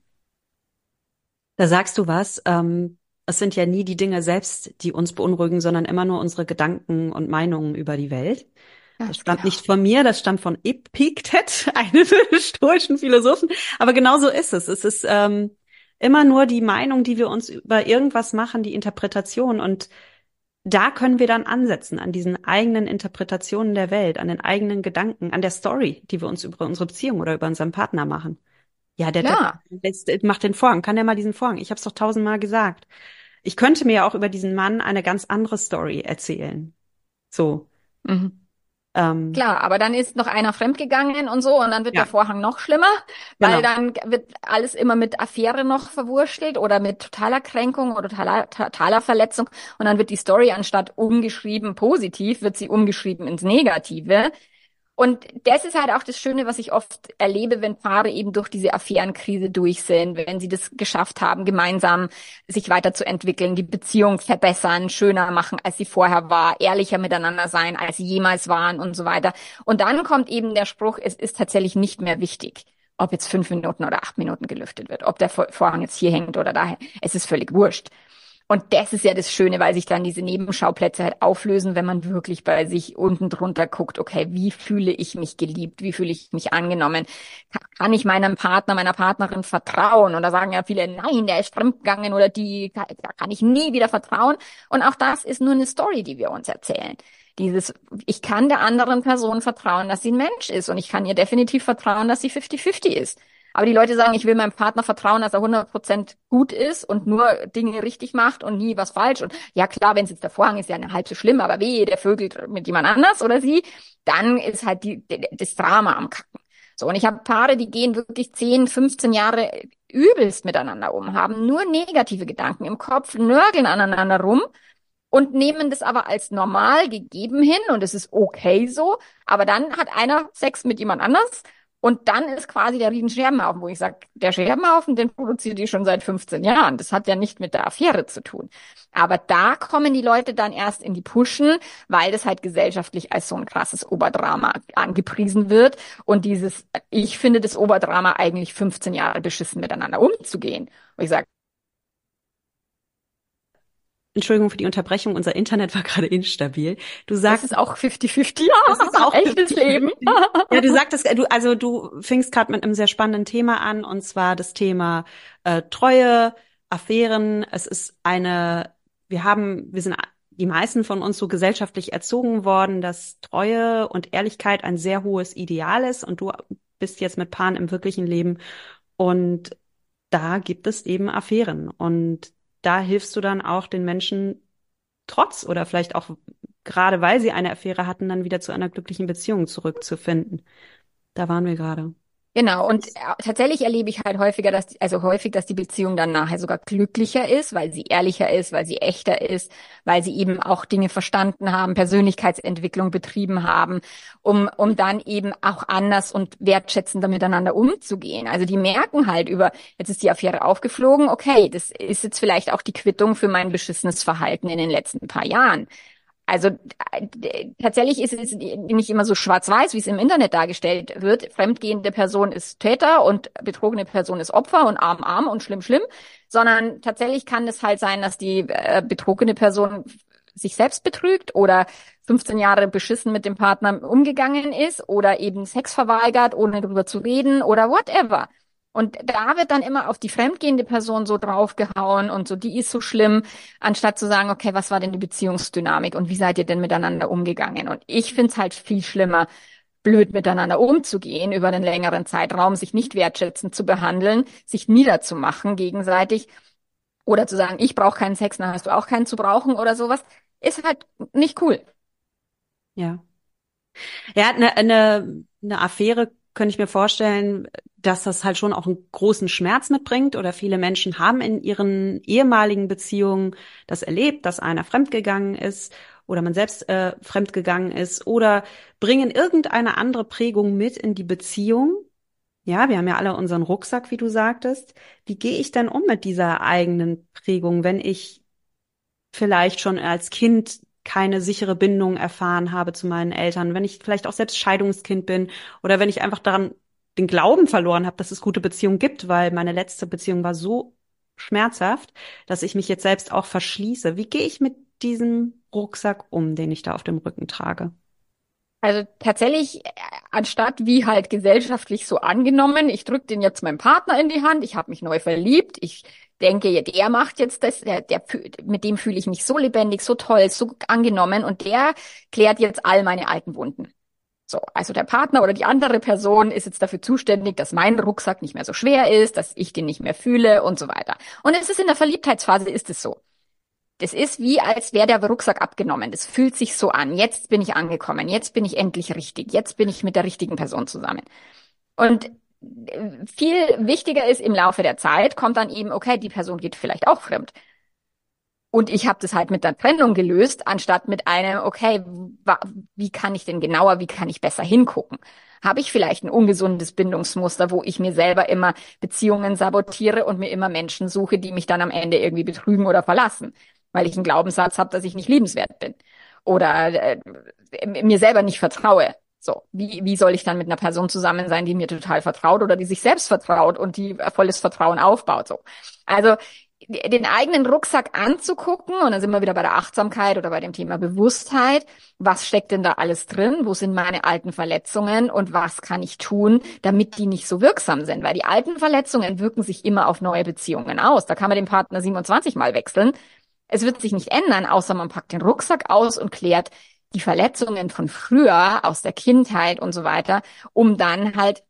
Da sagst du was, ähm, es sind ja nie die Dinge selbst, die uns beunruhigen, sondern immer nur unsere Gedanken und Meinungen über die Welt. Das stammt genau. nicht von mir, das stammt von Epiktet, einem stoischen Philosophen. Aber genau so ist es. Es ist ähm, immer nur die Meinung, die wir uns über irgendwas machen, die Interpretation. Und da können wir dann ansetzen, an diesen eigenen Interpretationen der Welt, an den eigenen Gedanken, an der Story, die wir uns über unsere Beziehung oder über unseren Partner machen. Ja, der, der, der macht den Vorhang, kann der mal diesen Vorhang? Ich habe es doch tausendmal gesagt. Ich könnte mir ja auch über diesen Mann eine ganz andere Story erzählen. So. Mhm. Ähm, Klar, aber dann ist noch einer fremdgegangen und so und dann wird ja. der Vorhang noch schlimmer, weil genau. dann wird alles immer mit Affäre noch verwurstelt oder mit totaler Kränkung oder totaler, totaler Verletzung und dann wird die Story anstatt umgeschrieben positiv, wird sie umgeschrieben ins Negative. Und das ist halt auch das Schöne, was ich oft erlebe, wenn Paare eben durch diese Affärenkrise durch sind, wenn sie das geschafft haben, gemeinsam sich weiterzuentwickeln, die Beziehung verbessern, schöner machen, als sie vorher war, ehrlicher miteinander sein, als sie jemals waren und so weiter. Und dann kommt eben der Spruch, es ist tatsächlich nicht mehr wichtig, ob jetzt fünf Minuten oder acht Minuten gelüftet wird, ob der Vorhang jetzt hier hängt oder da. Es ist völlig wurscht. Und das ist ja das Schöne, weil sich dann diese Nebenschauplätze halt auflösen, wenn man wirklich bei sich unten drunter guckt, okay, wie fühle ich mich geliebt, wie fühle ich mich angenommen, kann ich meinem Partner, meiner Partnerin vertrauen? Und da sagen ja viele, nein, der ist fremdgegangen oder die, da kann ich nie wieder vertrauen. Und auch das ist nur eine Story, die wir uns erzählen. Dieses, ich kann der anderen Person vertrauen, dass sie ein Mensch ist und ich kann ihr definitiv vertrauen, dass sie fifty fifty ist. Aber die Leute sagen, ich will meinem Partner vertrauen, dass er hundert Prozent gut ist und nur Dinge richtig macht und nie was falsch. Und ja klar, wenn es jetzt der Vorhang ist, ja eine halb so schlimm, aber wehe, der vögelt mit jemand anders oder sie, dann ist halt die, das Drama am Kacken. So, und ich habe Paare, die gehen wirklich zehn, fünfzehn Jahre übelst miteinander um, haben nur negative Gedanken im Kopf, nörgeln aneinander rum und nehmen das aber als normal gegeben hin und es ist okay so. Aber dann hat einer Sex mit jemand anders und dann ist quasi der riesen Scherbenhaufen, wo ich sage, der Scherbenhaufen, den produziert die schon seit fünfzehn Jahren. Das hat ja nicht mit der Affäre zu tun. Aber da kommen die Leute dann erst in die Puschen, weil das halt gesellschaftlich als so ein krasses Oberdrama angepriesen wird. Und dieses, ich finde das Oberdrama eigentlich fünfzehn Jahre beschissen miteinander umzugehen. Und ich sage, Entschuldigung für die Unterbrechung, unser Internet war gerade instabil. Du das sagst, ist auch fifty fifty. das ist auch Echtes Leben. Ja, du sagtest, du, also du fingst gerade mit einem sehr spannenden Thema an, und zwar das Thema äh, Treue, Affären. Es ist eine, wir haben, wir sind die meisten von uns so gesellschaftlich erzogen worden, dass Treue und Ehrlichkeit ein sehr hohes Ideal ist, und du bist jetzt mit Paaren im wirklichen Leben und da gibt es eben Affären, und da hilfst du dann auch den Menschen trotz oder vielleicht auch gerade weil sie eine Affäre hatten, dann wieder zu einer glücklichen Beziehung zurückzufinden. Da waren wir gerade. Genau, und äh, tatsächlich erlebe ich halt häufiger, dass die, also häufig, dass die Beziehung dann nachher sogar glücklicher ist, weil sie ehrlicher ist, weil sie echter ist, weil sie eben auch Dinge verstanden haben, Persönlichkeitsentwicklung betrieben haben, um um dann eben auch anders und wertschätzender miteinander umzugehen. Also die merken halt über, jetzt ist die Affäre aufgeflogen, okay, das ist jetzt vielleicht auch die Quittung für mein beschissenes Verhalten in den letzten paar Jahren. Also äh, tatsächlich ist es nicht immer so schwarz-weiß, wie es im Internet dargestellt wird. Fremdgehende Person ist Täter und betrogene Person ist Opfer und arm, arm und schlimm, schlimm. Sondern tatsächlich kann es halt sein, dass die äh, betrogene Person sich selbst betrügt oder fünfzehn Jahre beschissen mit dem Partner umgegangen ist oder eben Sex verweigert, ohne darüber zu reden oder whatever. Und da wird dann immer auf die fremdgehende Person so draufgehauen und so, die ist so schlimm, anstatt zu sagen, okay, was war denn die Beziehungsdynamik und wie seid ihr denn miteinander umgegangen? Und ich find's halt viel schlimmer, blöd miteinander umzugehen über einen längeren Zeitraum, sich nicht wertschätzend zu behandeln, sich niederzumachen gegenseitig oder zu sagen, ich brauche keinen Sex, dann hast du auch keinen zu brauchen oder sowas, ist halt nicht cool. Ja. Ja, eine, eine, eine Affäre könnte ich mir vorstellen, dass das halt schon auch einen großen Schmerz mitbringt, oder viele Menschen haben in ihren ehemaligen Beziehungen das erlebt, dass einer fremdgegangen ist oder man selbst äh, fremdgegangen ist, oder bringen irgendeine andere Prägung mit in die Beziehung. Ja, wir haben ja alle unseren Rucksack, wie du sagtest. Wie gehe ich denn um mit dieser eigenen Prägung, wenn ich vielleicht schon als Kind keine sichere Bindung erfahren habe zu meinen Eltern, wenn ich vielleicht auch selbst Scheidungskind bin, oder wenn ich einfach daran den Glauben verloren habe, dass es gute Beziehungen gibt, weil meine letzte Beziehung war so schmerzhaft, dass ich mich jetzt selbst auch verschließe. Wie gehe ich mit diesem Rucksack um, den ich da auf dem Rücken trage? Also tatsächlich, äh, anstatt wie halt gesellschaftlich so angenommen, ich drück den jetzt meinem Partner in die Hand, ich habe mich neu verliebt, ich denke, der macht jetzt das, der, der, mit dem fühle ich mich so lebendig, so toll, so angenommen und der klärt jetzt all meine alten Wunden. So, also der Partner oder die andere Person ist jetzt dafür zuständig, dass mein Rucksack nicht mehr so schwer ist, dass ich den nicht mehr fühle und so weiter. Und es ist in der Verliebtheitsphase ist es so. Das ist wie, als wäre der Rucksack abgenommen. Das fühlt sich so an. Jetzt bin ich angekommen. Jetzt bin ich endlich richtig. Jetzt bin ich mit der richtigen Person zusammen. Und viel wichtiger ist, im Laufe der Zeit kommt dann eben, okay, die Person geht vielleicht auch fremd. Und ich habe das halt mit der Trennung gelöst, anstatt mit einem, okay, wie kann ich denn genauer, wie kann ich besser hingucken? Habe ich vielleicht ein ungesundes Bindungsmuster, wo ich mir selber immer Beziehungen sabotiere und mir immer Menschen suche, die mich dann am Ende irgendwie betrügen oder verlassen, weil ich einen Glaubenssatz habe, dass ich nicht liebenswert bin oder äh, mir selber nicht vertraue. So, wie, wie soll ich dann mit einer Person zusammen sein, die mir total vertraut oder die sich selbst vertraut und die volles Vertrauen aufbaut? So, also den eigenen Rucksack anzugucken, und dann sind wir wieder bei der Achtsamkeit oder bei dem Thema Bewusstheit. Was steckt denn da alles drin? Wo sind meine alten Verletzungen und was kann ich tun, damit die nicht so wirksam sind? Weil die alten Verletzungen wirken sich immer auf neue Beziehungen aus. Da kann man den Partner siebenundzwanzig Mal wechseln. Es wird sich nicht ändern, außer man packt den Rucksack aus und klärt die Verletzungen von früher, aus der Kindheit und so weiter, um dann halt,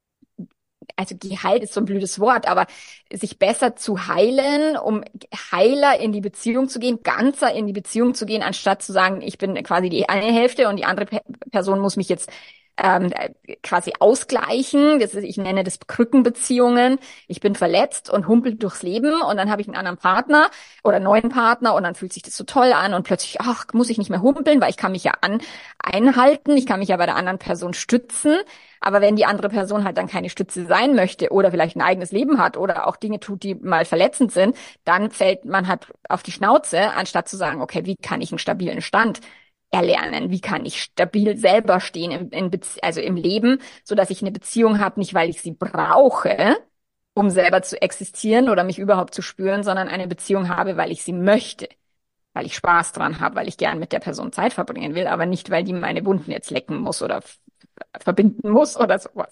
also geheilt ist so ein blödes Wort, aber sich besser zu heilen, um heiler in die Beziehung zu gehen, ganzer in die Beziehung zu gehen, anstatt zu sagen, ich bin quasi die eine Hälfte und die andere Pe- Person muss mich jetzt ähm, quasi ausgleichen. Das ist, ich nenne das Krückenbeziehungen. Ich bin verletzt und humpel durchs Leben und dann habe ich einen anderen Partner oder einen neuen Partner und dann fühlt sich das so toll an und plötzlich, ach, muss ich nicht mehr humpeln, weil ich kann mich ja an, einhalten, ich kann mich ja bei der anderen Person stützen. Aber wenn die andere Person halt dann keine Stütze sein möchte oder vielleicht ein eigenes Leben hat oder auch Dinge tut, die mal verletzend sind, dann fällt man halt auf die Schnauze, anstatt zu sagen, okay, wie kann ich einen stabilen Stand erlernen? Wie kann ich stabil selber stehen im, in Bezie- also im Leben, so dass ich eine Beziehung habe, nicht weil ich sie brauche, um selber zu existieren oder mich überhaupt zu spüren, sondern eine Beziehung habe, weil ich sie möchte, weil ich Spaß dran habe, weil ich gern mit der Person Zeit verbringen will, aber nicht, weil die meine Wunden jetzt lecken muss oder f- verbinden muss oder sowas.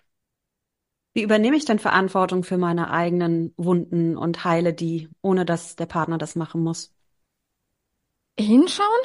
Wie übernehme ich denn Verantwortung für meine eigenen Wunden und heile die, ohne dass der Partner das machen muss? Hinschauen,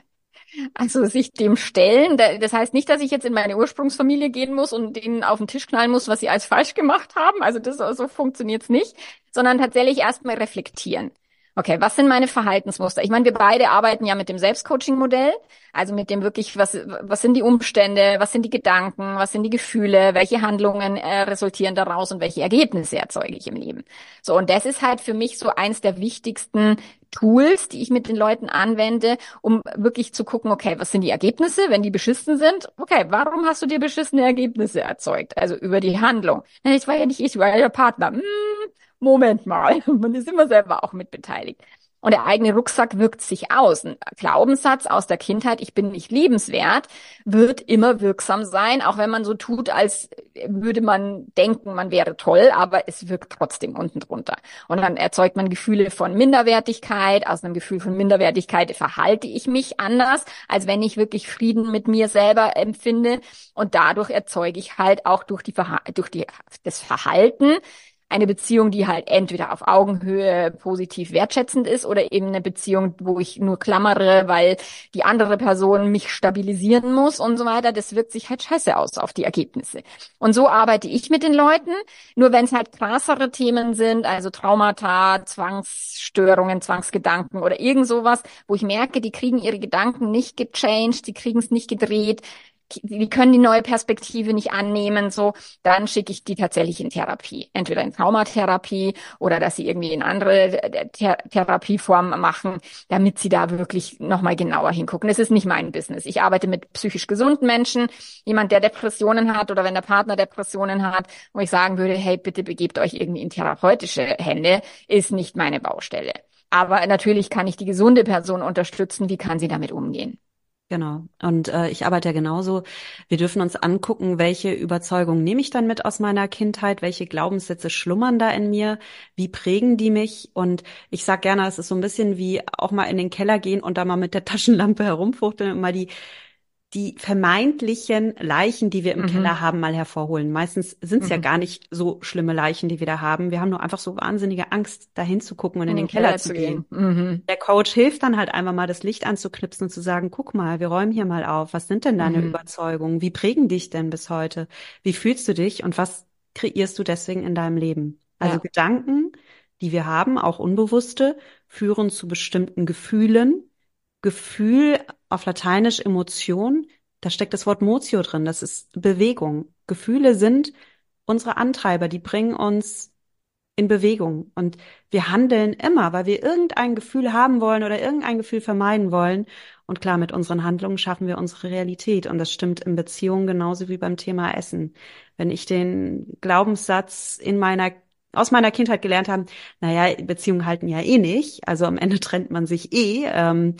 also sich dem stellen. Da- Das heißt nicht, dass ich jetzt in meine Ursprungsfamilie gehen muss und denen auf den Tisch knallen muss, was sie alles falsch gemacht haben. Also das so funktioniert's nicht, sondern tatsächlich erstmal reflektieren. Okay, was sind meine Verhaltensmuster? Ich meine, wir beide arbeiten ja mit dem Selbstcoaching-Modell, also mit dem wirklich, was, was sind die Umstände, was sind die Gedanken, was sind die Gefühle, welche Handlungen äh, resultieren daraus und welche Ergebnisse erzeuge ich im Leben. So, und das ist halt für mich so eins der wichtigsten Tools, die ich mit den Leuten anwende, um wirklich zu gucken, okay, was sind die Ergebnisse, wenn die beschissen sind? Okay, warum hast du dir beschissene Ergebnisse erzeugt? Also über die Handlung. Na, das war ja nicht ich, war ja der Partner. Hm, Moment mal, man ist immer selber auch mitbeteiligt. Und der eigene Rucksack wirkt sich aus. Ein Glaubenssatz aus der Kindheit, ich bin nicht liebenswert, wird immer wirksam sein, auch wenn man so tut, als würde man denken, man wäre toll, aber es wirkt trotzdem unten drunter. Und dann erzeugt man Gefühle von Minderwertigkeit. Aus einem Gefühl von Minderwertigkeit verhalte ich mich anders, als wenn ich wirklich Frieden mit mir selber empfinde. Und dadurch erzeuge ich halt auch durch die, Verha durch die, das Verhalten eine Beziehung, die halt entweder auf Augenhöhe positiv wertschätzend ist oder eben eine Beziehung, wo ich nur klammere, weil die andere Person mich stabilisieren muss und so weiter. Das wirkt sich halt scheiße aus auf die Ergebnisse. Und so arbeite ich mit den Leuten. Nur wenn es halt krassere Themen sind, also Traumata, Zwangsstörungen, Zwangsgedanken oder irgend sowas, wo ich merke, die kriegen ihre Gedanken nicht gechanged, die kriegen es nicht gedreht, die können die neue Perspektive nicht annehmen, so, dann schicke ich die tatsächlich in Therapie. Entweder in Traumatherapie oder dass sie irgendwie in andere Ther Therapieformen machen, damit sie da wirklich nochmal genauer hingucken. Das ist nicht mein Business. Ich arbeite mit psychisch gesunden Menschen, jemand, der Depressionen hat oder wenn der Partner Depressionen hat, wo ich sagen würde, hey, bitte begebt euch irgendwie in therapeutische Hände, ist nicht meine Baustelle. Aber natürlich kann ich die gesunde Person unterstützen. Wie kann sie damit umgehen? Genau. Und äh, ich arbeite ja genauso. Wir dürfen uns angucken, welche Überzeugungen nehme ich dann mit aus meiner Kindheit, welche Glaubenssätze schlummern da in mir, wie prägen die mich? Und ich sag gerne, es ist so ein bisschen wie auch mal in den Keller gehen und da mal mit der Taschenlampe herumfuchteln und mal die die vermeintlichen Leichen, die wir im Mhm. Keller haben, mal hervorholen. Meistens sind es ja Mhm. gar nicht so schlimme Leichen, die wir da haben. Wir haben nur einfach so wahnsinnige Angst, dahin zu gucken und in, In den den Keller, Keller zu zu gehen. gehen. Mhm. Der Coach hilft dann halt einfach mal, das Licht anzuknipsen und zu sagen, guck mal, wir räumen hier mal auf. Was sind denn deine Mhm. Überzeugungen? Wie prägen dich denn bis heute? Wie fühlst du dich und was kreierst du deswegen in deinem Leben? Also Ja. Gedanken, die wir haben, auch unbewusste, führen zu bestimmten Gefühlen. Gefühl auf Lateinisch Emotion, da steckt das Wort Motio drin, das ist Bewegung. Gefühle sind unsere Antreiber, die bringen uns in Bewegung. Und wir handeln immer, weil wir irgendein Gefühl haben wollen oder irgendein Gefühl vermeiden wollen. Und klar, mit unseren Handlungen schaffen wir unsere Realität. Und das stimmt in Beziehungen genauso wie beim Thema Essen. Wenn ich den Glaubenssatz in meiner aus meiner Kindheit gelernt habe, naja, Beziehungen halten ja eh nicht, also am Ende trennt man sich eh, ähm,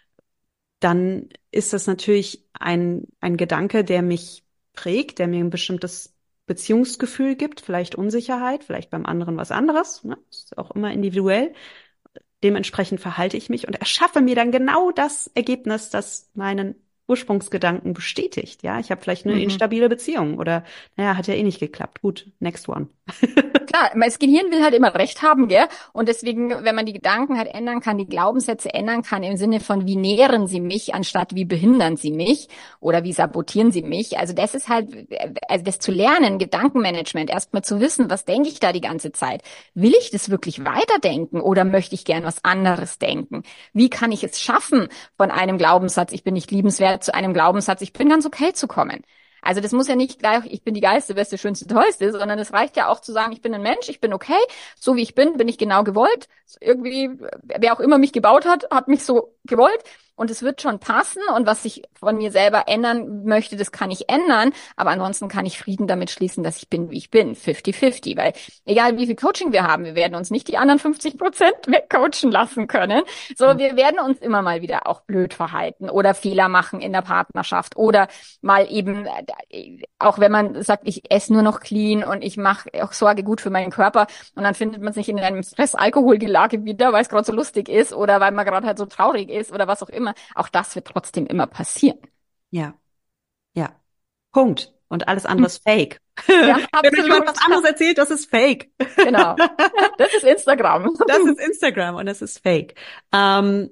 dann ist das natürlich ein, ein Gedanke, der mich prägt, der mir ein bestimmtes Beziehungsgefühl gibt, vielleicht Unsicherheit, vielleicht beim anderen was anderes, ne? Ist auch immer individuell. Dementsprechend verhalte ich mich und erschaffe mir dann genau das Ergebnis, das meinen Ursprungsgedanken bestätigt. Ja, ich habe vielleicht eine Mhm. instabile Beziehung oder, naja, hat ja eh nicht geklappt. Gut, next one. Klar, das Gehirn will halt immer Recht haben, gell? Und deswegen, wenn man die Gedanken halt ändern kann, die Glaubenssätze ändern kann im Sinne von, wie nähren sie mich, anstatt wie behindern sie mich oder wie sabotieren sie mich. Also das ist halt, also das zu lernen, Gedankenmanagement, erstmal zu wissen, was denke ich da die ganze Zeit? Will ich das wirklich weiterdenken oder möchte ich gern was anderes denken? Wie kann ich es schaffen, von einem Glaubenssatz, ich bin nicht liebenswert, zu einem Glaubenssatz, ich bin ganz okay zu kommen? Also das muss ja nicht gleich, ich bin die geilste, beste, schönste, tollste, sondern es reicht ja auch zu sagen, ich bin ein Mensch, ich bin okay, so wie ich bin, bin ich genau gewollt. Irgendwie, wer auch immer mich gebaut hat, hat mich so gewollt. Und es wird schon passen. Und was ich von mir selber ändern möchte, das kann ich ändern. Aber ansonsten kann ich Frieden damit schließen, dass ich bin, wie ich bin. fünfzig fünfzig. Weil egal wie viel Coaching wir haben, wir werden uns nicht die anderen fünfzig Prozent wegcoachen lassen können. So, wir werden uns immer mal wieder auch blöd verhalten oder Fehler machen in der Partnerschaft oder mal eben, auch wenn man sagt, ich esse nur noch clean und ich mache auch Sorge gut für meinen Körper und dann findet man sich in einem Stress-Alkohol-Gelage wieder, weil es gerade so lustig ist oder weil man gerade halt so traurig ist oder was auch immer. Auch das wird trotzdem immer passieren. Ja, ja. Punkt. Und alles andere ist fake. Ja, Wenn euch jemand was anderes erzählt, das ist fake. Genau. Das ist Instagram. Das ist Instagram und das ist fake. Ähm,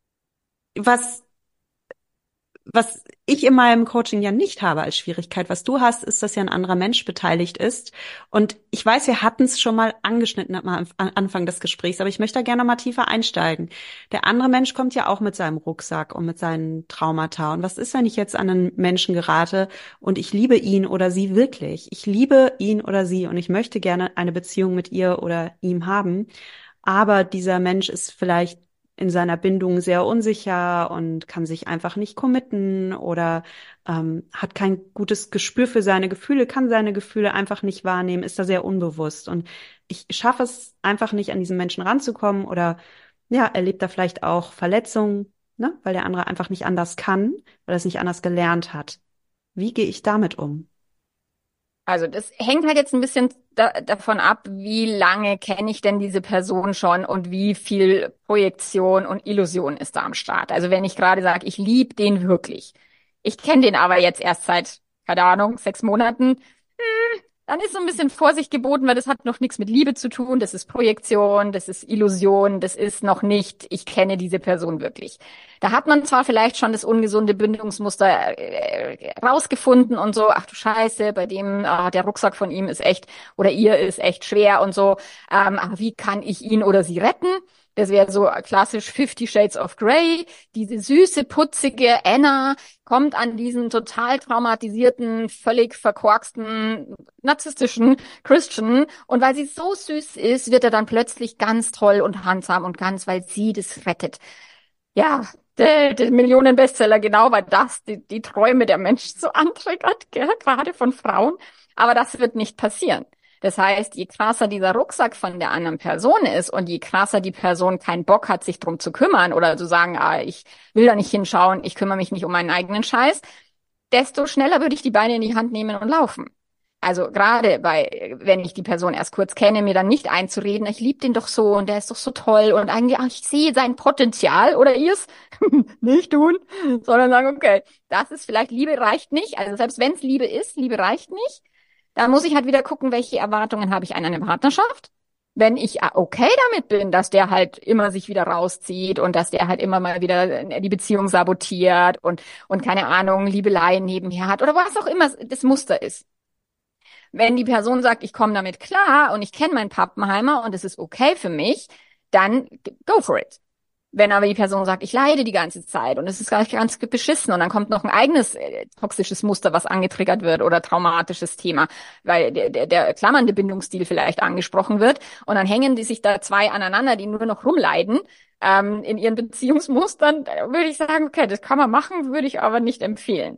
was Was ich in meinem Coaching ja nicht habe als Schwierigkeit, was du hast, ist, dass ja ein anderer Mensch beteiligt ist. Und ich weiß, wir hatten es schon mal angeschnitten am Anfang des Gesprächs, aber ich möchte da gerne mal tiefer einsteigen. Der andere Mensch kommt ja auch mit seinem Rucksack und mit seinen Traumata. Und was ist, wenn ich jetzt an einen Menschen gerate und ich liebe ihn oder sie wirklich? Ich liebe ihn oder sie und ich möchte gerne eine Beziehung mit ihr oder ihm haben. Aber dieser Mensch ist vielleicht in seiner Bindung sehr unsicher und kann sich einfach nicht committen oder ähm, hat kein gutes Gespür für seine Gefühle, kann seine Gefühle einfach nicht wahrnehmen, ist da sehr unbewusst. Und ich schaffe es einfach nicht, an diesen Menschen ranzukommen oder ja, erlebt da vielleicht auch Verletzungen, ne, weil der andere einfach nicht anders kann, weil er es nicht anders gelernt hat. Wie gehe ich damit um? Also das hängt halt jetzt ein bisschen da, davon ab, wie lange kenne ich denn diese Person schon und wie viel Projektion und Illusion ist da am Start. Also wenn ich gerade sage, ich liebe den wirklich, ich kenne den aber jetzt erst seit, keine Ahnung, sechs Monaten, dann ist so ein bisschen Vorsicht geboten, weil das hat noch nichts mit Liebe zu tun. Das ist Projektion, das ist Illusion, das ist noch nicht, ich kenne diese Person wirklich. Da hat man zwar vielleicht schon das ungesunde Bindungsmuster äh, rausgefunden und so, ach du Scheiße, bei dem, ah, der Rucksack von ihm ist echt oder ihr ist echt schwer und so. Ähm, aber wie kann ich ihn oder sie retten? Das wäre so klassisch Fifty Shades of Grey. Diese süße, putzige Anna kommt an diesen total traumatisierten, völlig verkorksten, narzisstischen Christian. Und weil sie so süß ist, wird er dann plötzlich ganz toll und handsam und ganz, weil sie das rettet. Ja, der, der Millionen-Bestseller, genau, weil das die, die Träume der Menschen so antriggert, gell, gerade von Frauen. Aber das wird nicht passieren. Das heißt, je krasser dieser Rucksack von der anderen Person ist und je krasser die Person keinen Bock hat, sich drum zu kümmern oder zu sagen, ah, ich will da nicht hinschauen, ich kümmere mich nicht um meinen eigenen Scheiß, desto schneller würde ich die Beine in die Hand nehmen und laufen. Also gerade bei, wenn ich die Person erst kurz kenne, mir dann nicht einzureden, ich liebe den doch so und der ist doch so toll und eigentlich, ach, ich sehe sein Potenzial oder ihr es nicht tun, sondern sagen, okay, das ist vielleicht, Liebe reicht nicht, also selbst wenn es Liebe ist, Liebe reicht nicht. Dann muss ich halt wieder gucken, welche Erwartungen habe ich an eine Partnerschaft. Wenn ich okay damit bin, dass der halt immer sich wieder rauszieht und dass der halt immer mal wieder die Beziehung sabotiert und, und keine Ahnung, Liebeleien nebenher hat oder was auch immer das Muster ist. Wenn die Person sagt, ich komme damit klar und ich kenne meinen Pappenheimer und es ist okay für mich, dann go for it. Wenn aber die Person sagt, ich leide die ganze Zeit und es ist ganz, ganz beschissen und dann kommt noch ein eigenes äh, toxisches Muster, was angetriggert wird oder traumatisches Thema, weil der, der, der klammernde Bindungsstil vielleicht angesprochen wird und dann hängen die sich da zwei aneinander, die nur noch rumleiden ähm, in ihren Beziehungsmustern, würde ich sagen, okay, das kann man machen, würde ich aber nicht empfehlen.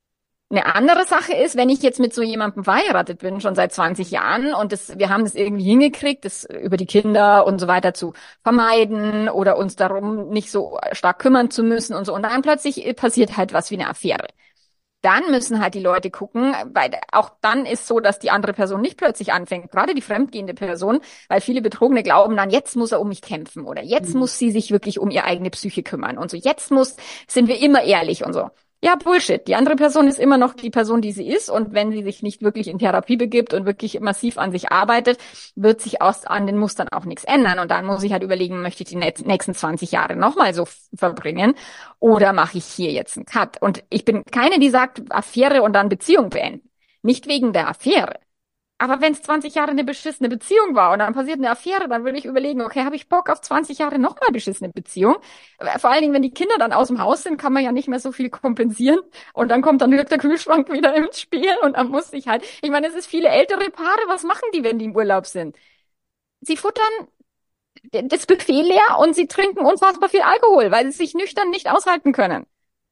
Eine andere Sache ist, wenn ich jetzt mit so jemandem verheiratet bin, schon seit zwanzig Jahren und das, wir haben das irgendwie hingekriegt, das über die Kinder und so weiter zu vermeiden oder uns darum nicht so stark kümmern zu müssen und so. Und dann plötzlich passiert halt was wie eine Affäre. Dann müssen halt die Leute gucken, weil auch dann ist so, dass die andere Person nicht plötzlich anfängt, gerade die fremdgehende Person, weil viele Betrogene glauben dann, jetzt muss er um mich kämpfen oder jetzt mhm. muss sie sich wirklich um ihre eigene Psyche kümmern und so. Jetzt muss, sind wir immer ehrlich und so. Ja, Bullshit. Die andere Person ist immer noch die Person, die sie ist. Und wenn sie sich nicht wirklich in Therapie begibt und wirklich massiv an sich arbeitet, wird sich aus, an den Mustern auch nichts ändern. Und dann muss ich halt überlegen, möchte ich die nächsten zwanzig Jahre nochmal so verbringen oder mache ich hier jetzt einen Cut? Und ich bin keine, die sagt, Affäre und dann Beziehung beenden. Nicht wegen der Affäre, Aber wenn es zwanzig Jahre eine beschissene Beziehung war und dann passiert eine Affäre, dann würde ich überlegen, okay, habe ich Bock auf zwanzig Jahre nochmal beschissene Beziehung? Vor allen Dingen, wenn die Kinder dann aus dem Haus sind, kann man ja nicht mehr so viel kompensieren. Und dann kommt dann der Kühlschrank wieder ins Spiel und dann muss ich halt, ich meine, es ist viele ältere Paare, was machen die, wenn die im Urlaub sind? Sie futtern das Buffet leer und sie trinken unfassbar viel Alkohol, weil sie sich nüchtern nicht aushalten können.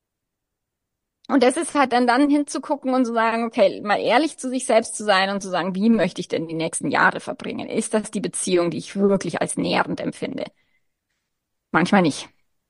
Und das ist halt dann, dann hinzugucken und zu sagen, okay, mal ehrlich zu sich selbst zu sein und zu sagen, wie möchte ich denn die nächsten Jahre verbringen? Ist das die Beziehung, die ich wirklich als nährend empfinde? Manchmal nicht.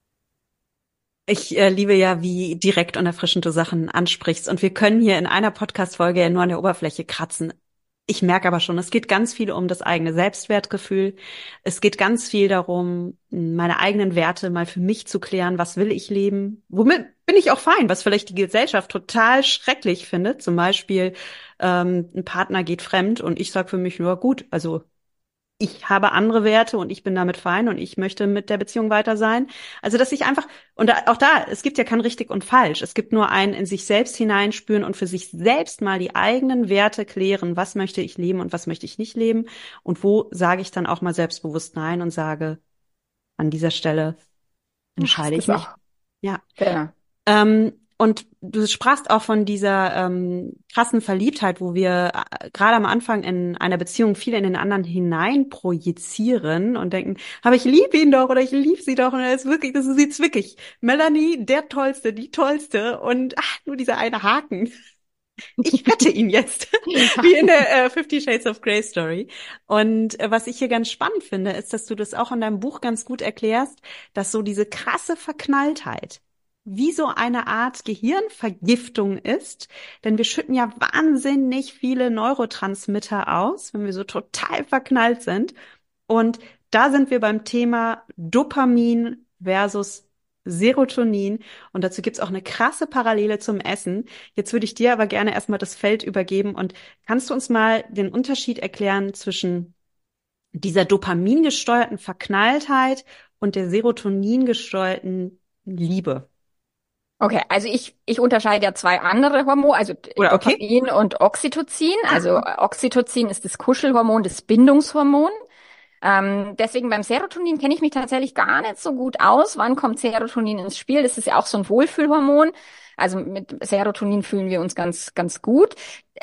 Ich äh, liebe ja, wie direkt und erfrischend du Sachen ansprichst. Und wir können hier in einer Podcast-Folge ja nur an der Oberfläche kratzen. Ich merke aber schon, es geht ganz viel um das eigene Selbstwertgefühl. Es geht ganz viel darum, meine eigenen Werte mal für mich zu klären. Was will ich leben? Womit bin ich auch fein? Was vielleicht die Gesellschaft total schrecklich findet. Zum Beispiel, ähm, ein Partner geht fremd und ich sage für mich nur, gut, also ich habe andere Werte und ich bin damit fein und ich möchte mit der Beziehung weiter sein. Also, dass ich einfach, und da, auch da, es gibt ja kein richtig und falsch. Es gibt nur ein in sich selbst hineinspüren und für sich selbst mal die eigenen Werte klären. Was möchte ich leben und was möchte ich nicht leben? Und wo sage ich dann auch mal selbstbewusst Nein und sage, an dieser Stelle entscheide ich mich. Ja. Genau. Ähm, und du sprachst auch von dieser ähm, krassen Verliebtheit, wo wir äh, gerade am Anfang in einer Beziehung viel in den anderen hinein projizieren und denken, aber ich liebe ihn doch oder ich liebe sie doch und er ist wirklich, das ist jetzt wirklich Melanie, der Tollste, die Tollste und ach, nur dieser eine Haken. Ich wette ihn jetzt, wie in der äh, Fifty Shades of Grey Story. Und äh, was ich hier ganz spannend finde, ist, dass du das auch in deinem Buch ganz gut erklärst, dass so diese krasse Verknalltheit wie so eine Art Gehirnvergiftung ist, denn wir schütten ja wahnsinnig viele Neurotransmitter aus, wenn wir so total verknallt sind. Und da sind wir beim Thema Dopamin versus Serotonin. Und dazu gibt's auch eine krasse Parallele zum Essen. Jetzt würde ich dir aber gerne erstmal das Feld übergeben. Und kannst du uns mal den Unterschied erklären zwischen dieser dopamingesteuerten Verknalltheit und der serotoningesteuerten Liebe? Okay, also ich, ich unterscheide ja zwei andere Hormone, also Oder okay. Dopamin und Oxytocin. Also Oxytocin ist das Kuschelhormon, das Bindungshormon. Ähm, deswegen beim Serotonin kenne ich mich tatsächlich gar nicht so gut aus. Wann kommt Serotonin ins Spiel? Das ist ja auch so ein Wohlfühlhormon. Also mit Serotonin fühlen wir uns ganz, ganz gut.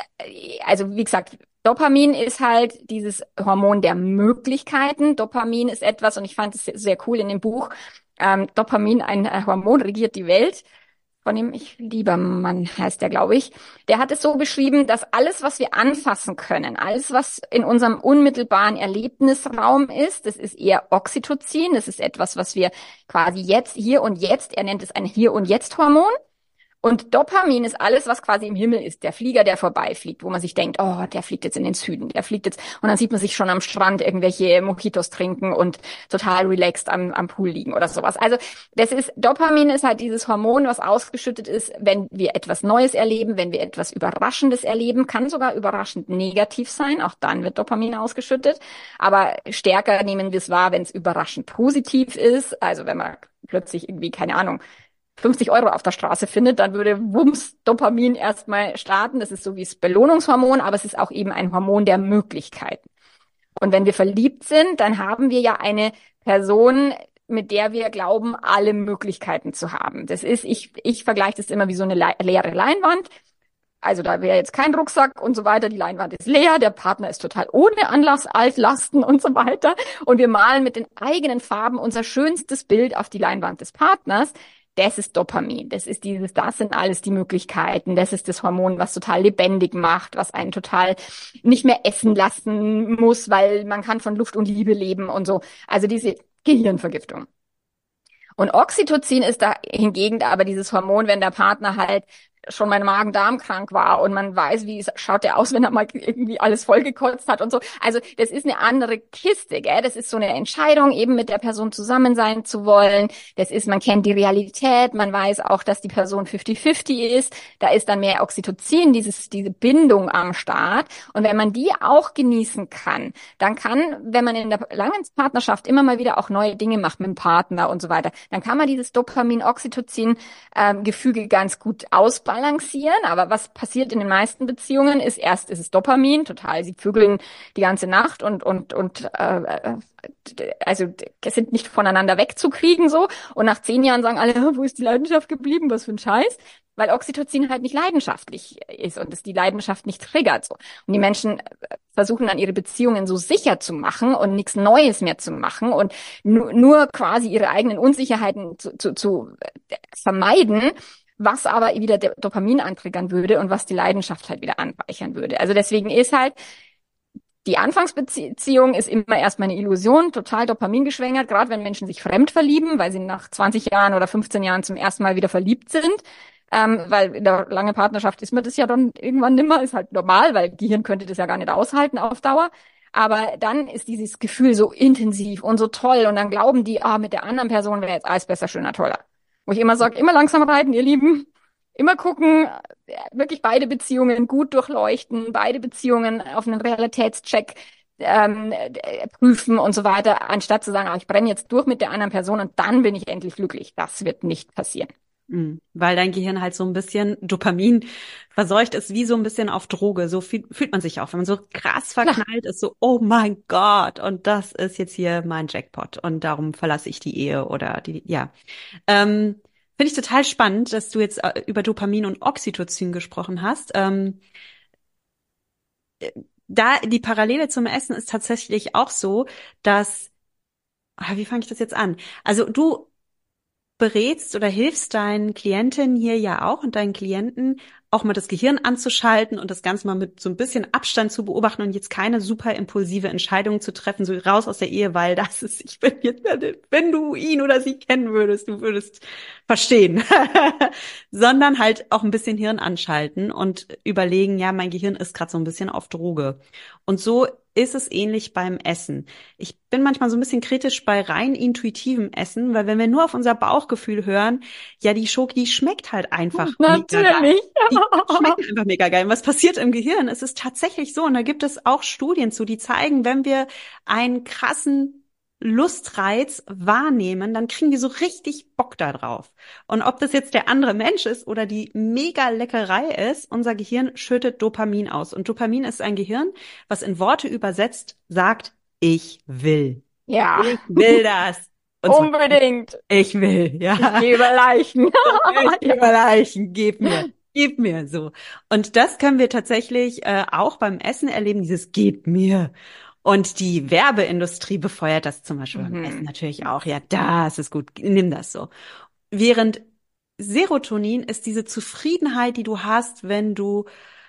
Also wie gesagt, Dopamin ist halt dieses Hormon der Möglichkeiten. Dopamin ist etwas, und ich fand es sehr cool in dem Buch, ähm, Dopamin, ein Hormon regiert die Welt. Von dem ich lieber Mann heißt der, glaube ich. Der hat es so beschrieben, dass alles, was wir anfassen können, alles, was in unserem unmittelbaren Erlebnisraum ist, das ist eher Oxytocin. Das ist etwas, was wir quasi jetzt, hier und jetzt, er nennt es ein Hier- und Jetzt-Hormon. Und Dopamin ist alles, was quasi im Himmel ist. Der Flieger, der vorbeifliegt, wo man sich denkt, oh, der fliegt jetzt in den Süden, der fliegt jetzt. Und dann sieht man sich schon am Strand irgendwelche Mojitos trinken und total relaxed am, am Pool liegen oder sowas. Also das ist, Dopamin ist halt dieses Hormon, was ausgeschüttet ist, wenn wir etwas Neues erleben, wenn wir etwas Überraschendes erleben, kann sogar überraschend negativ sein. Auch dann wird Dopamin ausgeschüttet. Aber stärker nehmen wir es wahr, wenn es überraschend positiv ist. Also wenn man plötzlich irgendwie, keine Ahnung, fünfzig Euro auf der Straße findet, dann würde Wumms Dopamin erstmal starten. Das ist so wie das Belohnungshormon, aber es ist auch eben ein Hormon der Möglichkeiten. Und wenn wir verliebt sind, dann haben wir ja eine Person, mit der wir glauben, alle Möglichkeiten zu haben. Das ist, ich, ich vergleiche das immer wie so eine le- leere Leinwand. Also da wäre jetzt kein Rucksack und so weiter. Die Leinwand ist leer, der Partner ist total ohne Anlass, Altlasten und so weiter. Und wir malen mit den eigenen Farben unser schönstes Bild auf die Leinwand des Partners. Das ist Dopamin. Das ist dieses, das sind alles die Möglichkeiten. Das ist das Hormon, was total lebendig macht, was einen total nicht mehr essen lassen muss, weil man kann von Luft und Liebe leben und so. Also diese Gehirnvergiftung. Und Oxytocin ist da hingegen aber dieses Hormon, wenn der Partner halt schon mein Magen-Darm krank war und man weiß, wie schaut der aus, wenn er mal irgendwie alles vollgekotzt hat und so. Also das ist eine andere Kiste, gell? Das ist so eine Entscheidung, eben mit der Person zusammen sein zu wollen. Das ist, man kennt die Realität, man weiß auch, dass die Person fifty fifty ist. Da ist dann mehr Oxytocin, dieses, diese Bindung am Start. Und wenn man die auch genießen kann, dann kann, wenn man in der langen Partnerschaft immer mal wieder auch neue Dinge macht mit dem Partner und so weiter, dann kann man dieses Dopamin-Oxytocin-Gefüge ganz gut ausbauen. ausbalancieren. Aber was passiert in den meisten Beziehungen ist, erst ist es Dopamin, total. Sie vögeln die ganze Nacht und, und, und, äh, also, sind nicht voneinander wegzukriegen, so. Und nach zehn Jahren sagen alle, wo ist die Leidenschaft geblieben? Was für ein Scheiß? Weil Oxytocin halt nicht leidenschaftlich ist und es die Leidenschaft nicht triggert, so. Und die Menschen versuchen dann ihre Beziehungen so sicher zu machen und nichts Neues mehr zu machen und nur, nur quasi ihre eigenen Unsicherheiten zu, zu, zu vermeiden, was aber wieder Dopamin antriggern würde und was die Leidenschaft halt wieder anreichern würde. Also deswegen ist halt, die Anfangsbeziehung ist immer erstmal eine Illusion, total dopamingeschwängert, gerade wenn Menschen sich fremd verlieben, weil sie nach zwanzig Jahren oder fünfzehn Jahren zum ersten Mal wieder verliebt sind. Ähm, weil in der langen Partnerschaft ist man das ja dann irgendwann nimmer, ist halt normal, weil Gehirn könnte das ja gar nicht aushalten auf Dauer. Aber dann ist dieses Gefühl so intensiv und so toll und dann glauben die, ah, mit der anderen Person wäre jetzt alles besser, schöner, toller. Wo ich immer sage, immer langsam reiten, ihr Lieben. Immer gucken, wirklich beide Beziehungen gut durchleuchten, beide Beziehungen auf einen Realitätscheck ähm, prüfen und so weiter, anstatt zu sagen, ah, ich brenne jetzt durch mit der anderen Person und dann bin ich endlich glücklich. Das wird nicht passieren. Mhm. Weil dein Gehirn halt so ein bisschen Dopamin verseucht ist, wie so ein bisschen auf Droge. So fühl, fühlt man sich auch, wenn man so krass verknallt ist, so, oh mein Gott, und das ist jetzt hier mein Jackpot und darum verlasse ich die Ehe oder die, ja. Ähm, Finde ich total spannend, dass du jetzt äh, über Dopamin und Oxytocin gesprochen hast. Ähm, da die Parallele zum Essen ist tatsächlich auch so, dass, ah, wie fange ich das jetzt an? Also du berätst oder hilfst deinen Klientinnen hier ja auch und deinen Klienten auch mal das Gehirn anzuschalten und das Ganze mal mit so ein bisschen Abstand zu beobachten und jetzt keine super impulsive Entscheidung zu treffen, so raus aus der Ehe, weil das ist, ich bin jetzt, wenn du ihn oder sie kennen würdest, du würdest verstehen, sondern halt auch ein bisschen Hirn anschalten und überlegen, ja, mein Gehirn ist gerade so ein bisschen auf Droge. Und so ist es ähnlich beim Essen. Ich bin manchmal so ein bisschen kritisch bei rein intuitivem Essen, weil wenn wir nur auf unser Bauchgefühl hören, ja, die Schoki, die schmeckt halt einfach mega geil. Die schmecken einfach mega geil. Und was passiert im Gehirn? Es ist tatsächlich so, und da gibt es auch Studien zu, die zeigen, wenn wir einen krassen Lustreiz wahrnehmen, dann kriegen wir so richtig Bock da drauf. Und ob das jetzt der andere Mensch ist oder die mega Leckerei ist, unser Gehirn schüttet Dopamin aus. Und Dopamin ist ein Gehirn, was in Worte übersetzt sagt, ich will. Ja. Ich will das. Und unbedingt. So, ich will, ja. Ich gebe Leichen. Ich gebe Leichen, gib mir. Gib mir so. Und das können wir tatsächlich äh, auch beim Essen erleben, dieses Gib mir. Und die Werbeindustrie befeuert das zum Beispiel mhm. beim Essen natürlich auch. Ja, das ist gut, nimm das so. Während Serotonin ist diese Zufriedenheit, die du hast, wenn du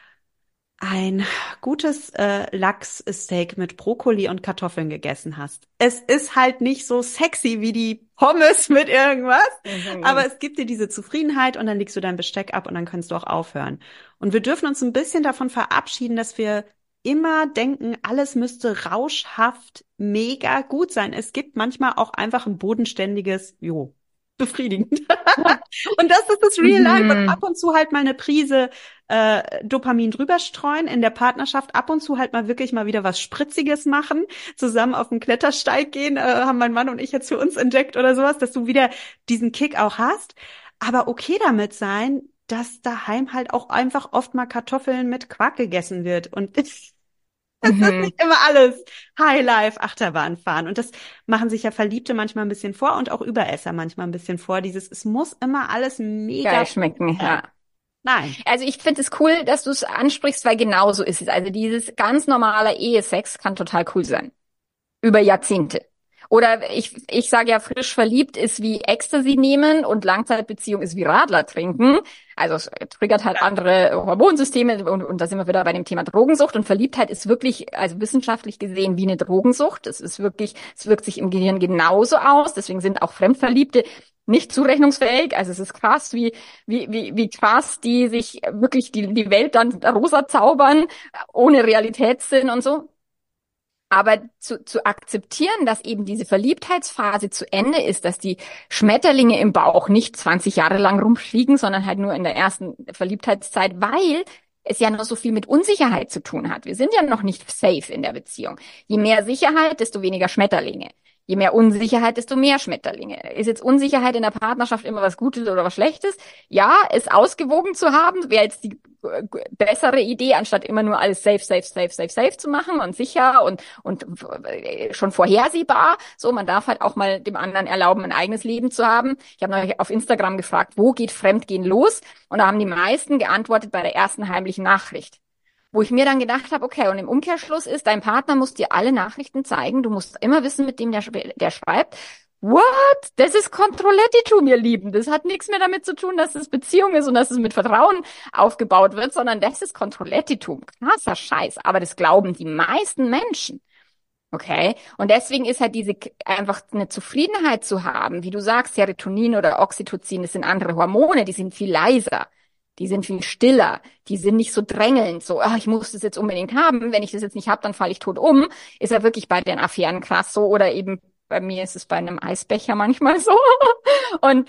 ein gutes äh, Lachssteak mit Brokkoli und Kartoffeln gegessen hast. Es ist halt nicht so sexy wie die Pommes mit irgendwas, mhm. aber es gibt dir diese Zufriedenheit und dann legst du dein Besteck ab und dann kannst du auch aufhören. Und wir dürfen uns ein bisschen davon verabschieden, dass wir immer denken, alles müsste rauschhaft mega gut sein. Es gibt manchmal auch einfach ein bodenständiges, jo, befriedigend. Und das ist das Real Life. Und ab und zu halt mal eine Prise äh, Dopamin drüber streuen, in der Partnerschaft ab und zu halt mal wirklich mal wieder was Spritziges machen, zusammen auf den Klettersteig gehen, äh, haben mein Mann und ich jetzt für uns entdeckt oder sowas, dass du wieder diesen Kick auch hast. Aber okay damit sein, dass daheim halt auch einfach oft mal Kartoffeln mit Quark gegessen wird. Und das mhm. ist nicht immer alles Highlife, Achterbahn fahren. Und das machen sich ja Verliebte manchmal ein bisschen vor und auch Überesser manchmal ein bisschen vor. Dieses, es muss immer alles mega geil schmecken. Ja. Nein. Also ich finde es cool, dass du es ansprichst, weil genau so ist es. Also dieses ganz normale Ehesex kann total cool sein. Über Jahrzehnte. Oder ich ich sage ja, frisch verliebt ist wie Ecstasy nehmen und Langzeitbeziehung ist wie Radler trinken. Also es triggert halt andere Hormonsysteme und, und da sind wir wieder bei dem Thema Drogensucht. Und Verliebtheit ist wirklich, also wissenschaftlich gesehen, wie eine Drogensucht. Es ist wirklich, es wirkt sich im Gehirn genauso aus. Deswegen sind auch Fremdverliebte nicht zurechnungsfähig. Also es ist krass, wie wie wie wie krass die sich wirklich die die Welt dann rosa zaubern, ohne Realitätssinn und so. Aber zu, zu akzeptieren, dass eben diese Verliebtheitsphase zu Ende ist, dass die Schmetterlinge im Bauch nicht zwanzig Jahre lang rumfliegen, sondern halt nur in der ersten Verliebtheitszeit, weil es ja noch so viel mit Unsicherheit zu tun hat. Wir sind ja noch nicht safe in der Beziehung. Je mehr Sicherheit, desto weniger Schmetterlinge. Je mehr Unsicherheit, desto mehr Schmetterlinge. Ist jetzt Unsicherheit in der Partnerschaft immer was Gutes oder was Schlechtes? Ja, es ausgewogen zu haben, wäre jetzt die äh, bessere Idee, anstatt immer nur alles safe, safe, safe, safe, safe zu machen und sicher und und äh, schon vorhersehbar. So, man darf halt auch mal dem anderen erlauben, ein eigenes Leben zu haben. Ich habe neulich auf Instagram gefragt, wo geht Fremdgehen los? Und da haben die meisten geantwortet bei der ersten heimlichen Nachricht. Wo ich mir dann gedacht habe, okay, und im Umkehrschluss ist, dein Partner muss dir alle Nachrichten zeigen. Du musst immer wissen, mit dem der, der schreibt. What? Das ist Controletti-Tum, ihr Lieben. Das hat nichts mehr damit zu tun, dass es Beziehung ist und dass es mit Vertrauen aufgebaut wird, sondern das ist Controletti-Tum. Krasser Scheiß. Aber das glauben die meisten Menschen. Okay? Und deswegen ist halt diese, einfach eine Zufriedenheit zu haben, wie du sagst, Serotonin oder Oxytocin, das sind andere Hormone, die sind viel leiser. Die sind viel stiller, die sind nicht so drängelnd, so, ach, ich muss das jetzt unbedingt haben, wenn ich das jetzt nicht habe, dann falle ich tot um. Ist ja wirklich bei den Affären krass so oder eben bei mir ist es bei einem Eisbecher manchmal so. Und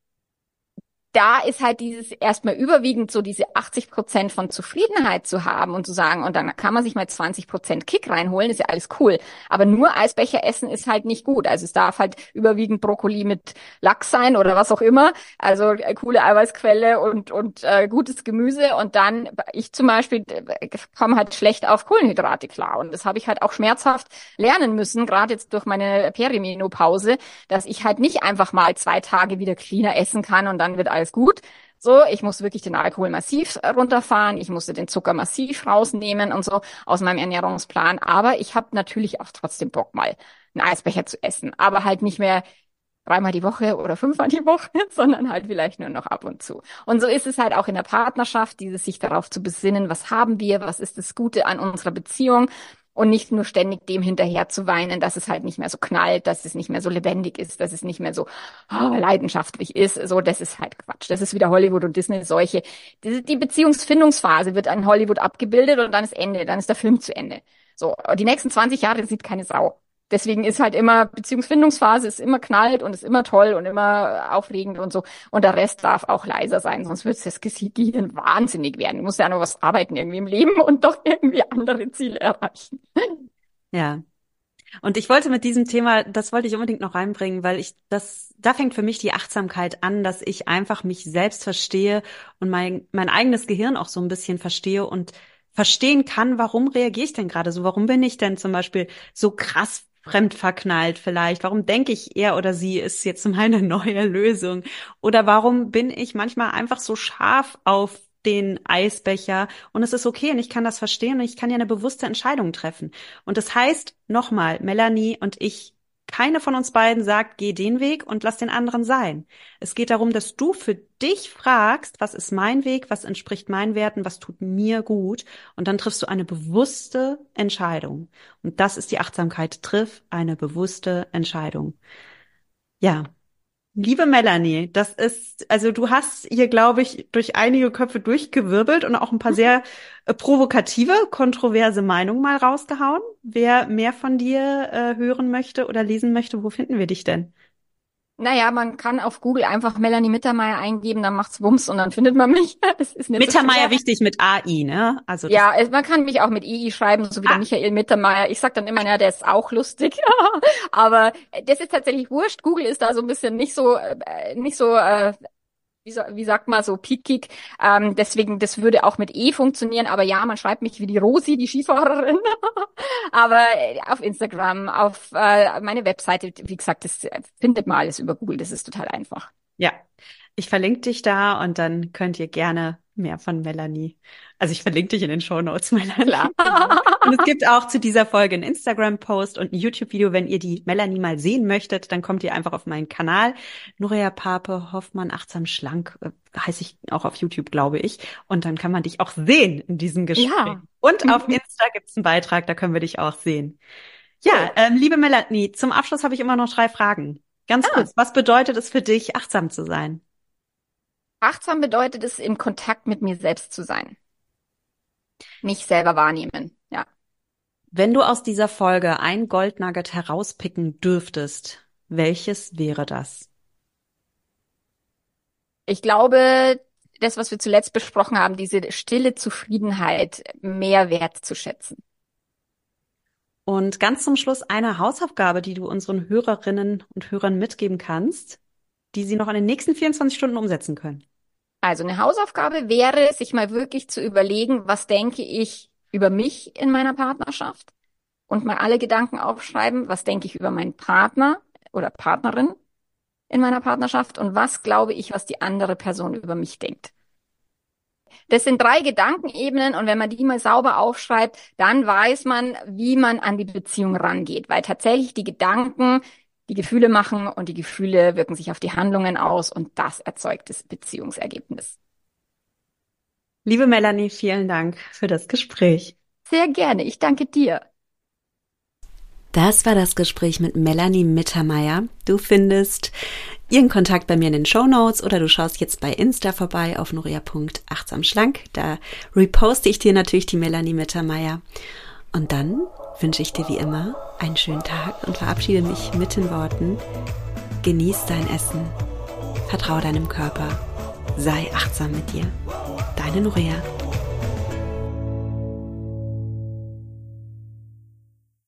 da ist halt dieses erstmal überwiegend so diese achtzig Prozent von Zufriedenheit zu haben und zu sagen, und dann kann man sich mal zwanzig Prozent Kick reinholen, ist ja alles cool. Aber nur Eisbecher essen ist halt nicht gut. Also es darf halt überwiegend Brokkoli mit Lachs sein oder was auch immer. Also äh, coole Eiweißquelle und und äh, gutes Gemüse. Und dann, ich zum Beispiel äh, komme halt schlecht auf Kohlenhydrate klar. Und das habe ich halt auch schmerzhaft lernen müssen, gerade jetzt durch meine Perimenopause, dass ich halt nicht einfach mal zwei Tage wieder cleaner essen kann und dann wird alles gut. So, ich muss wirklich den Alkohol massiv runterfahren, ich musste den Zucker massiv rausnehmen und so aus meinem Ernährungsplan. Aber ich habe natürlich auch trotzdem Bock, mal einen Eisbecher zu essen. Aber halt nicht mehr dreimal die Woche oder fünfmal die Woche, sondern halt vielleicht nur noch ab und zu. Und so ist es halt auch in der Partnerschaft, dieses sich darauf zu besinnen, was haben wir, was ist das Gute an unserer Beziehung. Und nicht nur ständig dem hinterher zu weinen, dass es halt nicht mehr so knallt, dass es nicht mehr so lebendig ist, dass es nicht mehr so oh, leidenschaftlich ist. So, das ist halt Quatsch. Das ist wieder Hollywood und Disney-Seuche. Die, die Beziehungsfindungsphase wird an Hollywood abgebildet und dann ist Ende, dann ist der Film zu Ende. So, die nächsten zwanzig Jahre sieht keine Sau. Deswegen ist halt immer, Beziehungsfindungsphase ist immer knallt und ist immer toll und immer aufregend und so. Und der Rest darf auch leiser sein, sonst wird das Gehirn wahnsinnig werden. Du musst ja noch was arbeiten irgendwie im Leben und doch irgendwie andere Ziele erreichen. Ja. Und ich wollte mit diesem Thema, das wollte ich unbedingt noch reinbringen, weil ich das, da fängt für mich die Achtsamkeit an, dass ich einfach mich selbst verstehe und mein, mein eigenes Gehirn auch so ein bisschen verstehe und verstehen kann, warum reagiere ich denn gerade so? Warum bin ich denn zum Beispiel so krass fremdverknallt vielleicht? Warum denke ich, er oder sie ist jetzt meine neue Lösung? Oder warum bin ich manchmal einfach so scharf auf den Eisbecher und es ist okay und ich kann das verstehen und ich kann ja eine bewusste Entscheidung treffen. Und das heißt, nochmal, Melanie und ich, keine von uns beiden sagt, geh den Weg und lass den anderen sein. Es geht darum, dass du für dich fragst, was ist mein Weg, was entspricht meinen Werten, was tut mir gut und dann triffst du eine bewusste Entscheidung. Und das ist die Achtsamkeit, triff eine bewusste Entscheidung. Ja. Liebe Melanie, das ist, also du hast hier, glaube ich, durch einige Köpfe durchgewirbelt und auch ein paar sehr äh, provokative, kontroverse Meinungen mal rausgehauen. Wer mehr von dir äh, hören möchte oder lesen möchte, wo finden wir dich denn? Naja, man kann auf Google einfach Melanie Mittermeier eingeben, dann macht's Wumms und dann findet man mich. Das ist nicht so Mittermeier schwer. wichtig mit A I, ne? Also das, Ja, es- man kann mich auch mit I I schreiben, so wie der ah, Michael Mittermeier. Ich sag dann immer, ja, der ist auch lustig. Aber das ist tatsächlich wurscht. Google ist da so ein bisschen nicht so, äh, nicht so, äh, wie, so, wie sagt man, so piekig. Ähm, deswegen, das würde auch mit E funktionieren. Aber ja, man schreibt mich wie die Rosi, die Skifahrerin. Aber äh, auf Instagram, auf äh, meine Webseite, wie gesagt, das äh, findet man alles über Google. Das ist total einfach. ja. Ich verlinke dich da und dann könnt ihr gerne mehr von Melanie. Also ich verlinke dich in den Shownotes, Melanie. Klar. Und es gibt auch zu dieser Folge einen Instagram-Post und ein YouTube-Video. Wenn ihr die Melanie mal sehen möchtet, dann kommt ihr einfach auf meinen Kanal. Nuria Pape, Hoffmann, achtsam schlank, äh, heiße ich auch auf YouTube, glaube ich. Und dann kann man dich auch sehen in diesem Gespräch. Ja. Und auf Insta gibt es einen Beitrag, da können wir dich auch sehen. Ja, ähm, liebe Melanie, zum Abschluss habe ich immer noch drei Fragen. Ganz Ah. kurz, was bedeutet es für dich, achtsam zu sein? Achtsam bedeutet es, im Kontakt mit mir selbst zu sein. Mich selber wahrnehmen, ja. Wenn du aus dieser Folge ein Goldnugget herauspicken dürftest, welches wäre das? Ich glaube, das, was wir zuletzt besprochen haben, diese stille Zufriedenheit mehr wertzuschätzen. Und ganz zum Schluss eine Hausaufgabe, die du unseren Hörerinnen und Hörern mitgeben kannst, die sie noch in den nächsten vierundzwanzig Stunden umsetzen können. Also eine Hausaufgabe wäre, sich mal wirklich zu überlegen, was denke ich über mich in meiner Partnerschaft und mal alle Gedanken aufschreiben, was denke ich über meinen Partner oder Partnerin in meiner Partnerschaft und was glaube ich, was die andere Person über mich denkt. Das sind drei Gedankenebenen und wenn man die mal sauber aufschreibt, dann weiß man, wie man an die Beziehung rangeht, weil tatsächlich die Gedanken die Gefühle machen und die Gefühle wirken sich auf die Handlungen aus und das erzeugt das Beziehungsergebnis. Liebe Melanie, vielen Dank für das Gespräch. Sehr gerne, ich danke dir. Das war das Gespräch mit Melanie Mittermeier. Du findest ihren Kontakt bei mir in den Shownotes oder du schaust jetzt bei Insta vorbei auf nuria punkt achtsamschlank. Da reposte ich dir natürlich die Melanie Mittermeier. Und dann wünsche ich dir wie immer einen schönen Tag und verabschiede mich mit den Worten: Genieß dein Essen, vertraue deinem Körper, sei achtsam mit dir. Deine Nuria.